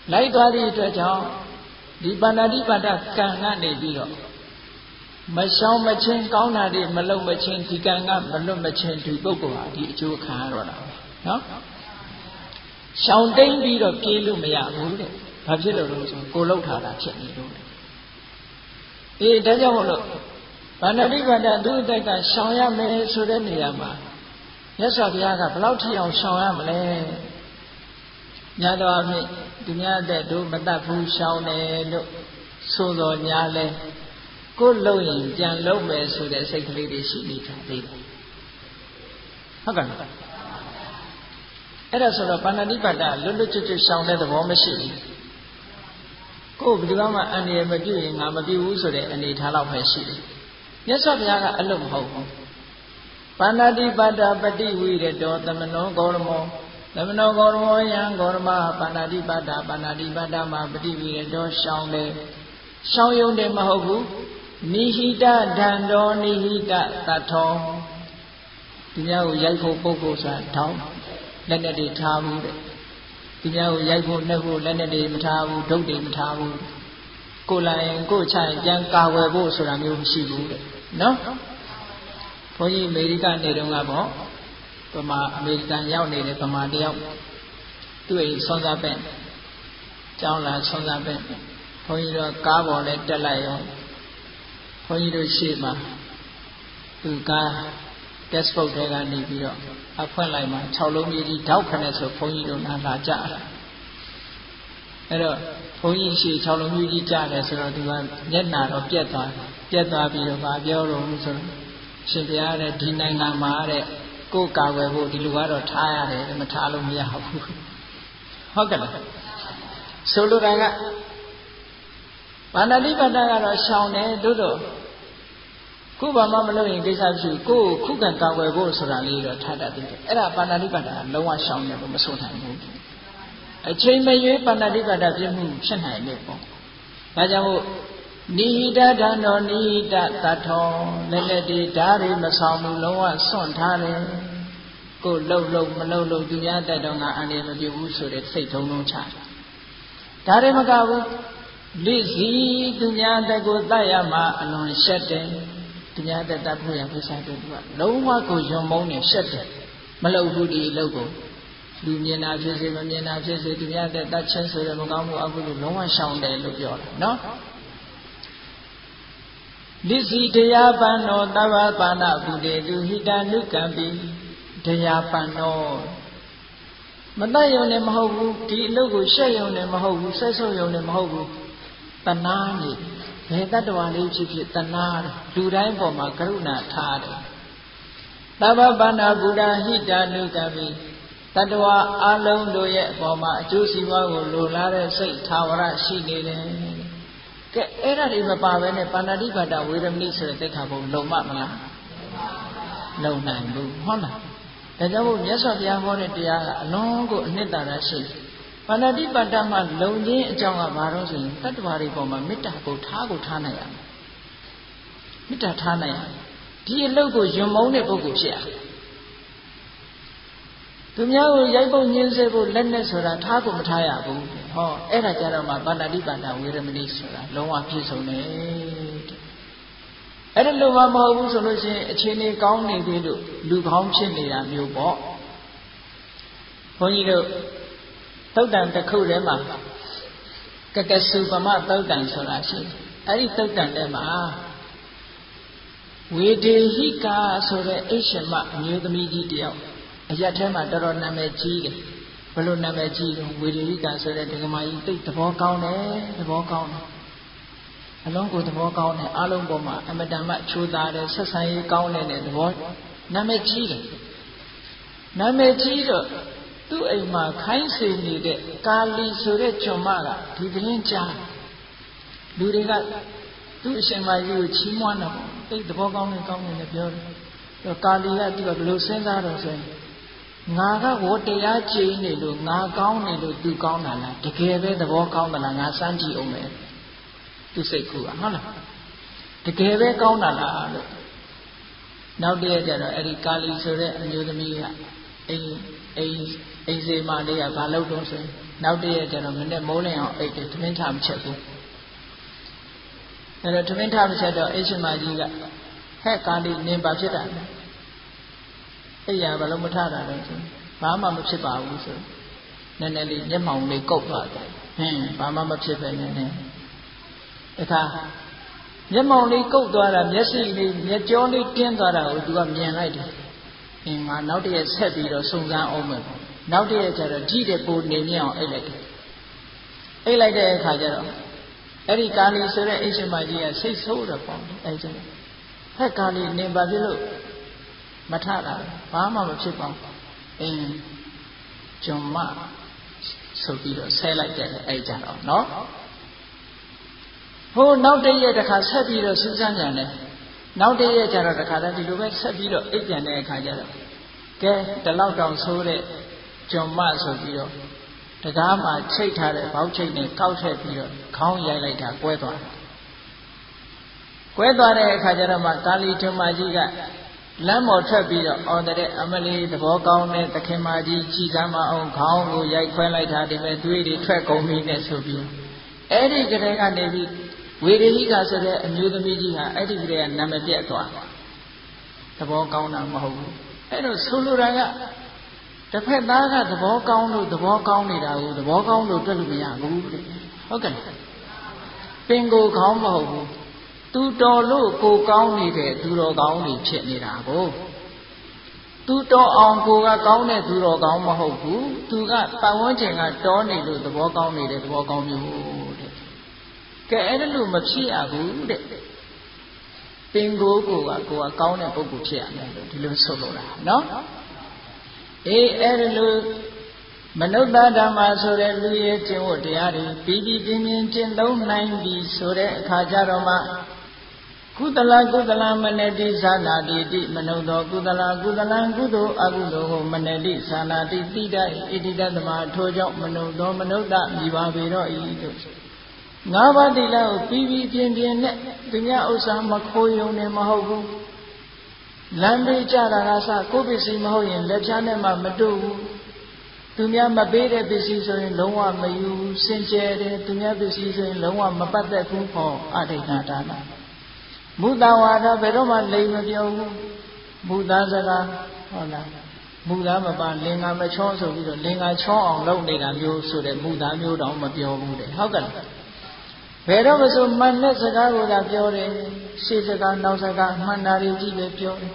လိုက်သွားသည့်အတွက်ကြောင့်ဒီပါဏာတိပါဒကံကနေပြီးတော့မရှောင်မချင်းကောင်းတာတွေမလုံမချင်းဒီကံကမလွတ်မချင်းဒီပုဂ္ဂိုလ်ဟာဒီအကျိုးခံရတော့တာပဲနော်ရှောင်တိန်ပြီးတော့ပြေးလို့မရဘူးတဲ့ဘာဖြစ်လို့လဲဆိုကိုလောက်ထားတာဖြစ်နေလို့အေးဒါကြောင့်မို့လို့ပါဏာတိပါဒသူ့အတက်ကရှောင်ရမယ်ဆိုတဲ့နေရာမှာမြတ်စွာဘုရားကဘယ်လောက်ထိအောင်ရှောင်ရမလဲများသောအားဖြင့်သူများတဲ့တို့မတတ်ဘူးရှောင်တယ်လို့ဆိုတော်ညာလဲကိုယ်လုံရင်ပြန်လုံမယ်ဆိုတဲ့စိတ်ကလေးတွေရှိနေတာသေးတယ်ဟုတ်ကဲ့အဲ့ဒါဆိုတော့ပါဏာတိပါဒလွတ်လွတ်ကျွတ်ကျွတ်ရှောင်တဲ့သဘောမရှိဘူးကိုယ်ဘယ်သူမှအန္တရာယ်မပြုရင်ငါမပြုဘူးဆိုတဲ့အနေထားလောက်ပဲရှိတယ်မြတ်စွာဘုရားကအလို့မဟုတ်ဘူးပါဏာတိပါဒပฏิဝိရတောသမနောဂေါရမောသမနောဂေါရမောယံဂေါရမပါဏာတိပါဒပါဏာတိပါဒမှာပฏิဝိရတောရှောင်တယ်ရှောင်ရုံတယ်မဟုတ်ဘူးနိဟိတဒံတော်နိဟိတတထောဒီများကိုရိုက်ဖို့ပုဂ္ဂိုလ်ဆိုတာထောင်းလက်နဲ့တွေထားဘူးတဲ့ဒီများကိုရိုက်ဖို့နှက်ဖို့လက်နဲ့တွေမထားဘူးဒုတ်တွေမထားဘူးကိုလာရင်ကိုချရင်ပြန်ကာဝယ်ဖို့ဆိုတာမျိုးမရှိဘူးတဲ့နော်ဘုန်းကြီးအမေရိကနေတုန်းကပေါ့ပမာအမေရိကန်ရောက်နေတဲ့ပမာတယောက်သူ့အိမ်ဆွမ်းစားပဲ့ကျောင်းလာဆွမ်းစားပဲ့ဘုန်းကြီးတို့ကားပေါ်နဲ့တက်လိုက်ရောဘုန်းကြီးတို့ရှေ့မှာသူကား guestbook တွေကနေပြီးတော့အဖွင့်လိုက်မှာ၆လုံးကြီးကြီးတောက်ခနဲ့ဆိုဘုန်းကြီးတို့နားလာကြတာအဲ့တော့ဘုန်းကြီးရှေ့၆လုံးကြီးကြီးကြားတယ်ဆိုတော့သူကမျက်နှာတော့ပြက်သွားတယ်ပြက်သွားပြီးတော့ဗာပြောတော့ဆိုတော့ရှင်ဘုရားတဲ့ဒီနိုင်ငံမှာတဲ့ကိုယ်ကာဝယ်ဖို့ဒီလူကတော့ထားရတယ်မထားလို့မရဘူးဟုတ်ကဲ့လားဆိုလိုတာကပါဏာတိပါဒကတော့ရှောင်တယ်တို့တော့ကိုယ်ဘာမှမလုပ်ရင်ကိစ္စမရှိဘူးကိုယ်ခုခံကာဝယ်ဖို့ဆိုတာလေးတော့ထားတတ်တယ်အဲ့ဒါပါဏာတိပါဒကလုံးဝရှောင်တယ်လို့မဆိုနိုင်ဘူးအချိန်မရွေးပါဏာတိပါဒပြည့်မှုဖြစ်နိုင်တယ်ပေါ့ဒါကြောင့်မို့နိဟိတဒံတော်နိဟိတတထောလက်လက်တွေဓာရီမဆောင်ဘူးလုံးဝစွန့်ထားတယ်ကိုယ်လှုပ်လှုပ်မလှုပ်လှုပ်သူများတက်တော့ငါအန္တရာယ်မပြုဘူးဆိုတဲ့စိတ်ထုံလုံးချတယ်ဒါတွေမကဘူးလိစီသူများတက်ကိုတတ်ရမှာအလွန်ရှက်တယ်သူများတက်တတ်ဖို့ရကိစ္စတို့ကလုံးဝကိုယုံမုန်းနေရှက်တယ်မလှုပ်ဘူးဒီလှုပ်ကိုလူမြင်တာဖြစ်စေမမြင်တာဖြစ်စေသူများတက်တတ်ချင်းဆိုရမကောင်းဘူးအခုလိုလုံးဝရှောင်တယ်လို့ပြောတာနော်လိစီတရားပန္နောသဗ္ဗပါဏဗုဒေတုဟိတနုကံပိတရားပန္နောမတတ်ရုံနဲ့မဟုတ်ဘူးဒီအလုပ်ကိုရှက်ရုံနဲ့မဟုတ်ဘူးဆက်ဆုပ်ရုံနဲ့မဟုတ်ဘူးတဏှာနေဘယ်တတ္တဝါလေးဖြစ်ဖြစ်တဏှာလူတိုင်းပေါ်မှာကရုဏာထားတယ်သဗ္ဗပါဏဗုဒ္ဓဟိတနုကံပိတတ္တဝါအလုံးတို့ရဲ့အပေါ်မှာအကျိုးစီးပွားကိုလိုလားတဲ့စိတ်ထာဝရရှိနေတယ်ကဲအဲ့ဒါတွေမပါဘဲနဲ့ပါဏာတိပါဒဝေရမဏိဆိုတဲ့သိက္ခာပုံလုံမမလားလုံနိုင်ဘူးဟုတ်လားဒါကြောင့်မို့မြတ်စွာဘုရားဟောတဲ့တရားကအလုံးကိုအနှစ်သာရရှိပါဏာတိပါဒမှာလုံခြင်းအကြောင်းကဘာလို့ဆိုရင်တတ္တဝါတွေပေါ်မှာမေတ္တာကိုထားကိုထားနိုင်ရမယ်မေတ္တာထားနိုင်ရဒီအလုပ်ကိုယွံမုန်းတဲ့ပုဂ္ဂိုလ်ဖြစ်ရသူများကိုရိုက်ပုတ်ညှင်းဆဲဖို့လက်နဲ့ဆိုတာထားကိုမထားရဘူးဟောအဲ့ဒါကြတော့မှပါဏာတိပါဒဝေရမဏိဆိုတာလုံးဝပြည့်စုံတယ်အဲ့ဒါလိုမှမဟုတ်ဘူးဆိုလို့ရှိရင်အခြေအနေကောင်းနေသေးလို့လူကောင်းဖြစ်နေတာမျိုးပေါ့ဘုန်းကြီးတို့သုတ်တန်တစ်ခုထဲမှာကကစုပမသုတ်တန်ဆိုတာရှိတယ်အဲ့ဒီသုတ်တန်ထဲမှာဝေဒေဟိကာဆိုတဲ့အိရှမအမျိုးသမီးကြီးတယောက်အရက်ထဲမှာတော်တော်နာမည်ကြီးတယ်ဘလို့နာမည်ကြီးတော့ဝေဒေဟိကာဆိုတဲ့ဒကမာကြီးသိသဘောကောင်းတယ်သဘောကောင်းတယ်အလုံးကိုသဘောကောင်းတယ်အလုံးပေါ်မှာအမတန်မှချိုးသားတယ်ဆက်ဆံရေးကောင်းတယ်သဘောနာမည်ကြီးတယ်နာမည်ကြီးတော့သူ့အိမ်မှာခိုင်းစေနေတဲ့ကာလီဆိုတဲ့ကျွန်မကဒီသတင်းကြားလူတွေကသူ့အရှင်မကြီးကိုချီးမွမ်းတော့သိသဘောကောင်းတယ်ကောင်းတယ်လည်းပြောတယ်ကာလီကသူကဘယ်လိုစဉ်းစားတော့ဆိုရင်ငါကဝတရားကြည်နေလို့ငါကောင်းနေလို့သူကောင်းတာလားတကယ်ပဲသဘောကောင်းသလားငါစမ်းကြည့်အောင်မယ်သူစိတ်ကူကဟုတ်လားတကယ်ပဲကောင်းတာလားလို့နောက်တည့်ကျတော့အဲ့ဒီကာလီဆိုတဲ့အမျိုးသမီးကအိမ်အိမ်အိမ်စေမလေးကဘာလုပ်တော့ဆိုရင်နောက်တည့်ရက်ကျတော့မနေ့မိုးလင်းအောင်အိတ်တယ်ထမင်းထားမချက်ဘူးအဲ့တော့ထမင်းထားမချက်တော့အိရှင်မကြီးကဟဲ့ကာလီနင်ပါဖြစ်တာအဲ့ရဘာလို့မထတာလဲဆိုဘာမှမဖြစ်ပါဘူးဆိုနည်းနည်းလေးမျက်မှောင်လေးကုတ်သွားတယ်ဟင်းဘာမှမဖြစ်ပဲနဲ့နဲ့တခါမျက်မှောင်လေးကုတ်သွားတာမျက်စိလေးမျက်ကြောလေးတင်းသွားတာကိုသူကမြင်လိုက်တယ်အင်းငါနောက်တည့်ရက်ဆက်ပြီးတော့စုံစမ်းအောင်မယ်နောက်တည့်ရက်ကျတော့ကြည့်တဲ့ပုံနေမြအောင်အိတ်လိုက်တယ်အိတ်လိုက်တဲ့အခါကျတော့အဲ့ဒီကာလီဆိုတဲ့အိရှင်မကြီးကစိတ်ဆိုးတော့ပေါ့အဲ့ကျတော့ဟဲ့ကာလီနင်ဘာဖြစ်လို့မထတာဘာမှမဖြစ်ပါဘူးအင်းဂျုံမဆိုပြီးတော့ဆဲလိုက်တယ်အဲ့ကြတော့နော်ဟိုနောက်တည့်ရက်တစ်ခါဆက်ပြီးတော့စူးစမ်းကြတယ်နောက်တည့်ရက်ကျတော့တစ်ခါတည်းဒီလိုပဲဆက်ပြီးတော့အိတ်ပြန်တဲ့အခါကျတော့ကဲဒီလောက်တောင်ဆိုးတဲ့ဂျုံမဆိုပြီးတော့တကားမှာချိတ်ထားတဲ့ဘောက်ချိတ်နဲ့ကောက်ထည့်ပြီးတော့ခေါင်းရိုက်လိုက်တာကွဲသွားတယ်ကွဲသွားတဲ့အခါကျတော့မှကာလီဂျုံမကြီးကလမ်းပေါ်ထွက်ပြီးတော့အော်တဲ့အမလီသဘောကောင်းတဲ့သခင်မကြီးကြည်စမ်းမအောင်ခေါင်းကိုရိုက်ခွဲလိုက်တာဒီမဲ့သွေးတွေထွက်ကုန်ပြီနဲ့ဆိုပြီးအဲ့ဒီကလေးကနေပြီးဝေရဟိကဆိုတဲ့အမျိုးသမီးကြီးဟာအဲ့ဒီကလေးကနာမည်ပြတ်သွားသဘောကောင်းတာမဟုတ်ဘူးအဲ့တော့ဆိုလိုတာကတစ်ဖက်သားကသဘောကောင်းလို့သဘောကောင်းနေတာကိုသဘောကောင်းလို့တွေ့လို့မရဘူးတဲ့ဟုတ်ကဲ့ပင်ကိုခေါင်းမဟုတ်ဘူးသူတော်လို့ကိုကောင်းနေတဲ့သူတော်ကောင်းတွေဖြစ်နေတာကိုသူတော်အောင်ကိုကကောင်းတဲ့သူတော်ကောင်းမဟုတ်ဘူးသူကပတ်ဝန်းကျင်ကတောနေလို့သဘောကောင်းနေတဲ့သဘောကောင်းမျိုးတဲ့ကဲအဲ့ဒါလို့မဖြစ်ရဘူးတဲ့ပင်ကိုကိုကကိုကကောင်းတဲ့ပုဂ္ဂိုလ်ဖြစ်ရမယ်လို့ဒီလိုဆိုလိုတာနော်အေးအဲ့ဒါလို့မနုဿဓမ္မဆိုတဲ့လူရဲ့ကျင့်ဝတ်တရားတွေပြီးပြီးပြင်းပြင်းကျင့်သုံးနိုင်ပြီဆိုတဲ့အခါကျတော့မှကုသလကုသလမနတိသာနာတိတိမနုဿကုသလကုသလကုသိုလ်အကုသိုလ်ကိုမနတိသာနာတိတိတဣတိတသမထိုကြောင့်မနုဿမနုဿမိပါပေတော့ဤတို့ငါးပါးသီလကိုပြီးပြီးပြင်းပြင်းနဲ့သူများဥစ္စာမခိုးယုံနေမဟုတ်ဘူးလမ်းပေးကြတာကစကိုယ်ပစ္စည်းမဟုတ်ရင်လက်ဖြားနဲ့မှမတို့ဘူးသူများမပေးတဲ့ပစ္စည်းဆိုရင်လုံးဝမယူဘူးစင်ကြယ်တယ်သူများပစ္စည်းဆိုရင်လုံးဝမပတ်သက်ဘူးဟောအဋိဌာဒါနမုဒ္ဒဝါဒဘယ်တော့မှလိမ်မပြောဘူးမုဒ္ဒစကားဟုတ်လားမုဒ္ဒမပါလင်္ကာမချောဆိုပြီးတော့လင်္ကာချောအောင်လုပ်နေတာမျိုးဆိုတဲ့မုဒ္ဒမျိုးတောင်မပြောဘူးတဲ့ဟုတ်ကဲ့ဘယ်တော့မှဆိုမှန်တဲ့စကားကိုသာပြောတယ်ရှေ့စကားနောက်စကားမှန်တာတွေကြီးပဲပြောတယ်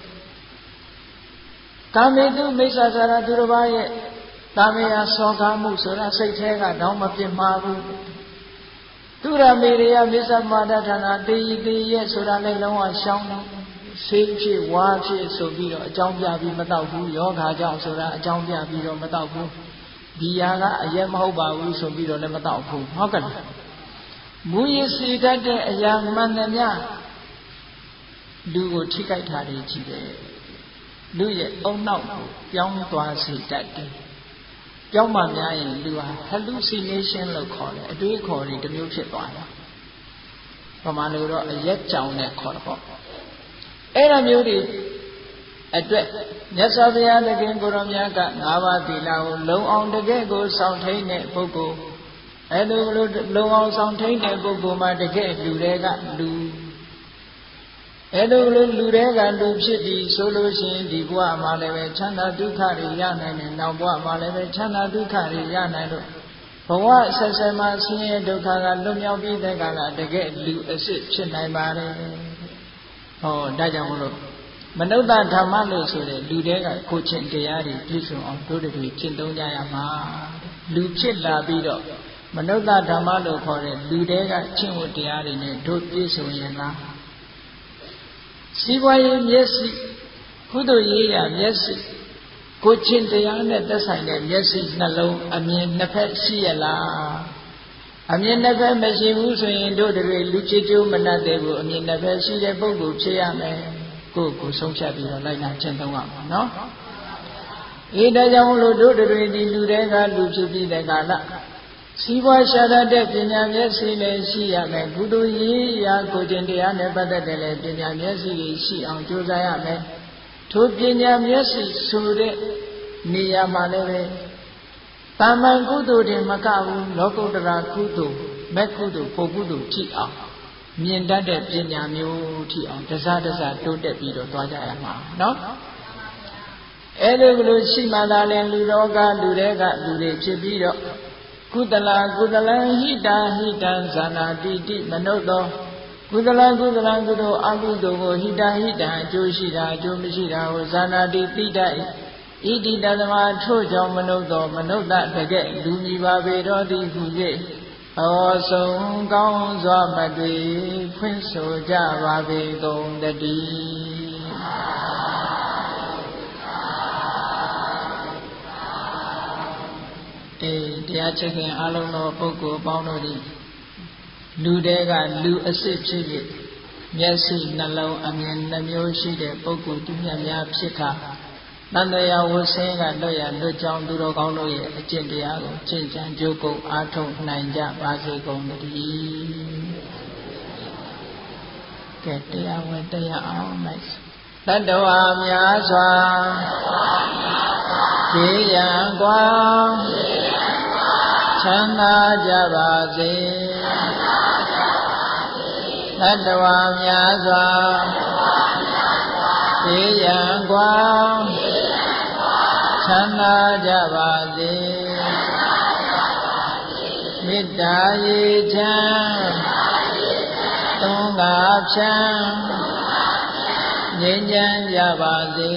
ကာမေတုမိစ္ဆာစာရသူတစ်ပါးရဲ့တာမေယစောကားမှုဆိုတာစိတ်แท้ကတော့မပြစ်မှားဘူးသူရမေရိယမစ္ဆမာဒဌာနတေယီတေရဲ့ဆိုတာလည်းလုံးဝရှောင်းတယ်ဆေးဖြစ်ဝါဖြစ်ဆိုပြီးတော့အကြောင်းပြပြီးမတော့ဘူးယောဂါကြောင့်ဆိုတာအကြောင်းပြပြီးတော့မတော့ဘူးဒီယာကအရက်မဟုတ်ပါဘူးဆိုပြီးတော့လည်းမတော့ဘူးဟုတ်ကဲ့မူရစီတတ်တဲ့အရာမှန်သမျှလူကိုထိခိုက်တာတွေကြီးတယ်လူရဲ့အုံနောက်ကိုပြောင်းသွားစေတတ်တယ်ပြောင်းမှများရင်လူဟာ hallucination လို့ခေါ်တယ်အတွေးခေါ်တွေတစ်မျိုးဖြစ်သွားတာပမာလို့တော့အရက်ကြောင်နဲ့ခေါ်တော့ပေါ့အဲ့လိုမျိုးတွေအတွက်မြတ်စွာဘုရားသခင်ကိုရောမြတ်ကငါးပါးသီလကိုလုံအောင်တကယ်ကိုစောင့်ထိန်တဲ့ပုဂ္ဂိုလ်အဲ့လိုလိုလုံအောင်စောင့်ထိန်တဲ့ပုဂ္ဂိုလ်မှာတကယ်လူတွေကလူအဲ့လိုလိုလူတွေကလူဖြစ်ပြီးဆိုလို့ရှိရင်ဒီဘဝမှာလည်းပဲချမ်းသာဒုက္ခတွေရနိုင်တယ်နောက်ဘဝမှာလည်းပဲချမ်းသာဒုက္ခတွေရနိုင်လို့ဘဝဆက်ဆက်မှာဆင်းရဲဒုက္ခကလွတ်မြောက်ပြီးတဲ့ကလာတကယ်လူအစ်စ်ဖြစ်နိုင်ပါတယ်ဟောဒါကြောင့်မလို့မနုဿဓမ္မလို့ဆိုတဲ့လူတွေကကိုချင်းတရားတွေပြည့်စုံအောင်တို့တွေကျင့်သုံးကြရမှာလူဖြစ်လာပြီးတော့မနုဿဓမ္မလို့ခေါ်တဲ့လူတွေကကျင့်ဝတ်တရားတွေနဲ့တို့ပြည့်စုံရင်လားစီးပွားရေးမျက်စိကုသိုလ်ရေးရာမျက်စိကိုချင်းတရားနဲ့သက်ဆိုင်တဲ့မျက်စိနှလုံးအမြင်နှစ်ဖက်ရှိရလားအမြင်နှစ်ဖက်မရှိဘူးဆိုရင်တို့တွေလူချစ်ကျိုးမနှက်တဲ့ဘူးအမြင်နှစ်ဖက်ရှိတဲ့ပုဂ္ဂိုလ်ဖြစ်ရမယ်ကိုယ်ကိုဆုံးဖြတ်ပြီးတော့လိုက်နာကျင့်သုံးရမှာနော်အေးဒါကြောင့်လို့တို့တွေဒီလူတွေကလူဖြစ်ပြီးတဲ့ကာလစီးပွားရှာတဲ့ပညာမျက်စိလည်းရှိရမယ်ကုသိုလ်ရေးရာကိုကျင့်တရားနဲ့ပတ်သက်တဲ့လည်းပညာမျက်စိတွေရှိအောင်ကြိုးစားရမယ်ထိုပညာမျက်စိဆိုတဲ့နေရာမှာလည်းပဲတာမန်ကုသိုလ်တွေမကဘူးလောကုတ္တရာကုသိုလ်မဲ့ကုသိုလ်ပုဂ္ဂုသိုလ်ထိအောင်မြင်တတ်တဲ့ပညာမျိုးထိအောင်တစားတစားတိုးတက်ပြီးတော့သွားကြရမှာနော်အဲ့လိုလိုရှိမှသာလဲလူတော်ကလူတွေကလူတွေဖြစ်ပြီးတော့ကုသလကုသလံဟိတာဟိတံဇာနာတိတိမနုဿောကုသလကုသလံကုသိုလ်အကုသိုလ်ကိုဟိတာဟိတံအကျိုးရှိတာအကျိုးမရှိတာကိုဇာနာတိတိတဣဣတိတသမထို့ကြောင့်မနုဿောမနုဿတကဲ့လူမြည်ပါပေတော်သည်ဟု၍ဩဆုံးကောင်းစွာမတွေ့ဖွင့်ဆိုကြပါပေကုန်တည်းအေးတရားချစ်ခင်အလုံးသောပုဂ္ဂိုလ်ပေါင်းတို့သည်လူတွေကလူအစစ်ဖြစ်ဖြစ်မျက်စိနှလုံးအမြင်နှမျိုးရှိတဲ့ပုဂ္ဂိုလ်သူမြတ်များဖြစ်ခါတန်တရားဝဆင်းကလွတ်ရလွတ်ကြောင်းသူတော်ကောင်းတို့ရဲ့အကျင့်တရားကိုကျင့်ကြံကြိုးကုပ်အားထုတ်နိုင်ကြပါစေကုန်သတည်းကဲတရားဝင်တရားအောင်လိုက်တတ္တဝါများစွာခြေရန်กว่าချမ်းသာကြပါစေတတ္တဝါများစွာခြေရန်กว่าချမ်းသာကြပါစေမေတ္တာရေချမ်းသုံးငါဖြန်းငြိမ်းချမ်းကြပါစေ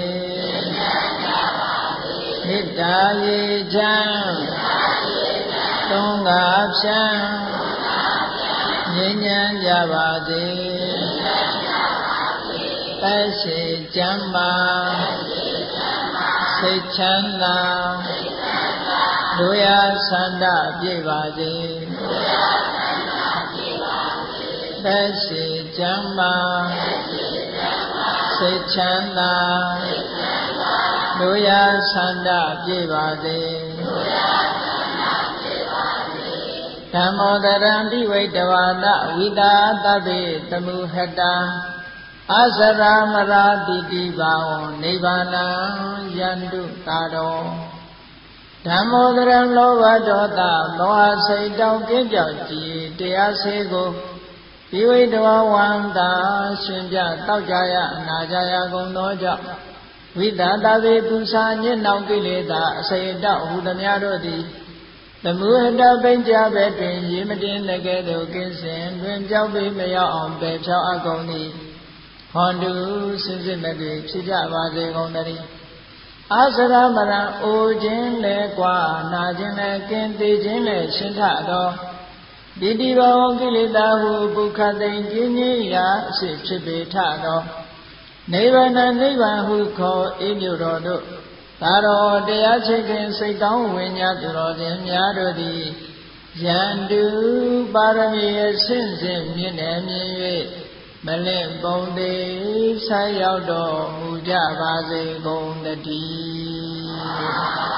မေတ္တာရေချမ်းသုံးငါဖြန်းငြိမ်းချမ်းကြပါစေသက်ရှိကျမ်းမာစိတ်ချမ်းသာတို့ရဆန္ဒပြည့်ပါစေသက်ရှိကျမ်းမာစိတ်ချမ်းသာတို့ရဆန္ဒပြည့်ပါစေဓမ္မောတရံတိဝိတဝါဒဝိတာသဗ္ဗေတမုဟတံအစရာမရာတိတိဘာဝနိဗ္ဗာနံယန္တုတာရောဓမ္မောတရံလောဘဒေါသမောဟစိတ်တောင်းကင်းပြောက်ကြည်တရားစေကိုဒီဝိတဝဝန္တာရှင်ပြတောက်ကြရအနာကြရကုန်သောကြောင့်ဝိတာသဗ္ဗေပုစာညစ်နှောင်ကိလေသာအစိတ်တောက်ဟူသည်များတို့သည်သမုဟတပိဉ္ကြဘဲတွင်ရေမတင်တကဲ့သို့ကင်းစင်တွင်ကြောက်ပြီးမရောက်အောင်ပယ်ဖြောင်းအပ်ကုန်သည်ဟောတုစင်စစ်မဲ့တွေဖြစ်ကြပါစေကုန်သတည်းအာစရမရံအိုခြင်းလဲကွာနာခြင်းလဲကင်းသေးခြင်းလဲရှင်းထသောတိတိဘောကိလေသာဟုပုခသိင်ကျင်းကြီးရာအစစ်ဖြစ်ပေထသောနိဗ္ဗာန်နိဗ္ဗာန်ဟုခေါ်အေးမြို့တော်တို့သာတော်တရားချစ်ခင်စိတ်ကောင်းဝိညာဉ်သူတော်စင်များတို့သည်ယန္တုပါရမီအစဉ်စဉ်မြင့်နေမြင်၍မလင့်ပုံသေးဆက်ရောက်တော်မူကြပါစေကုန်တည်း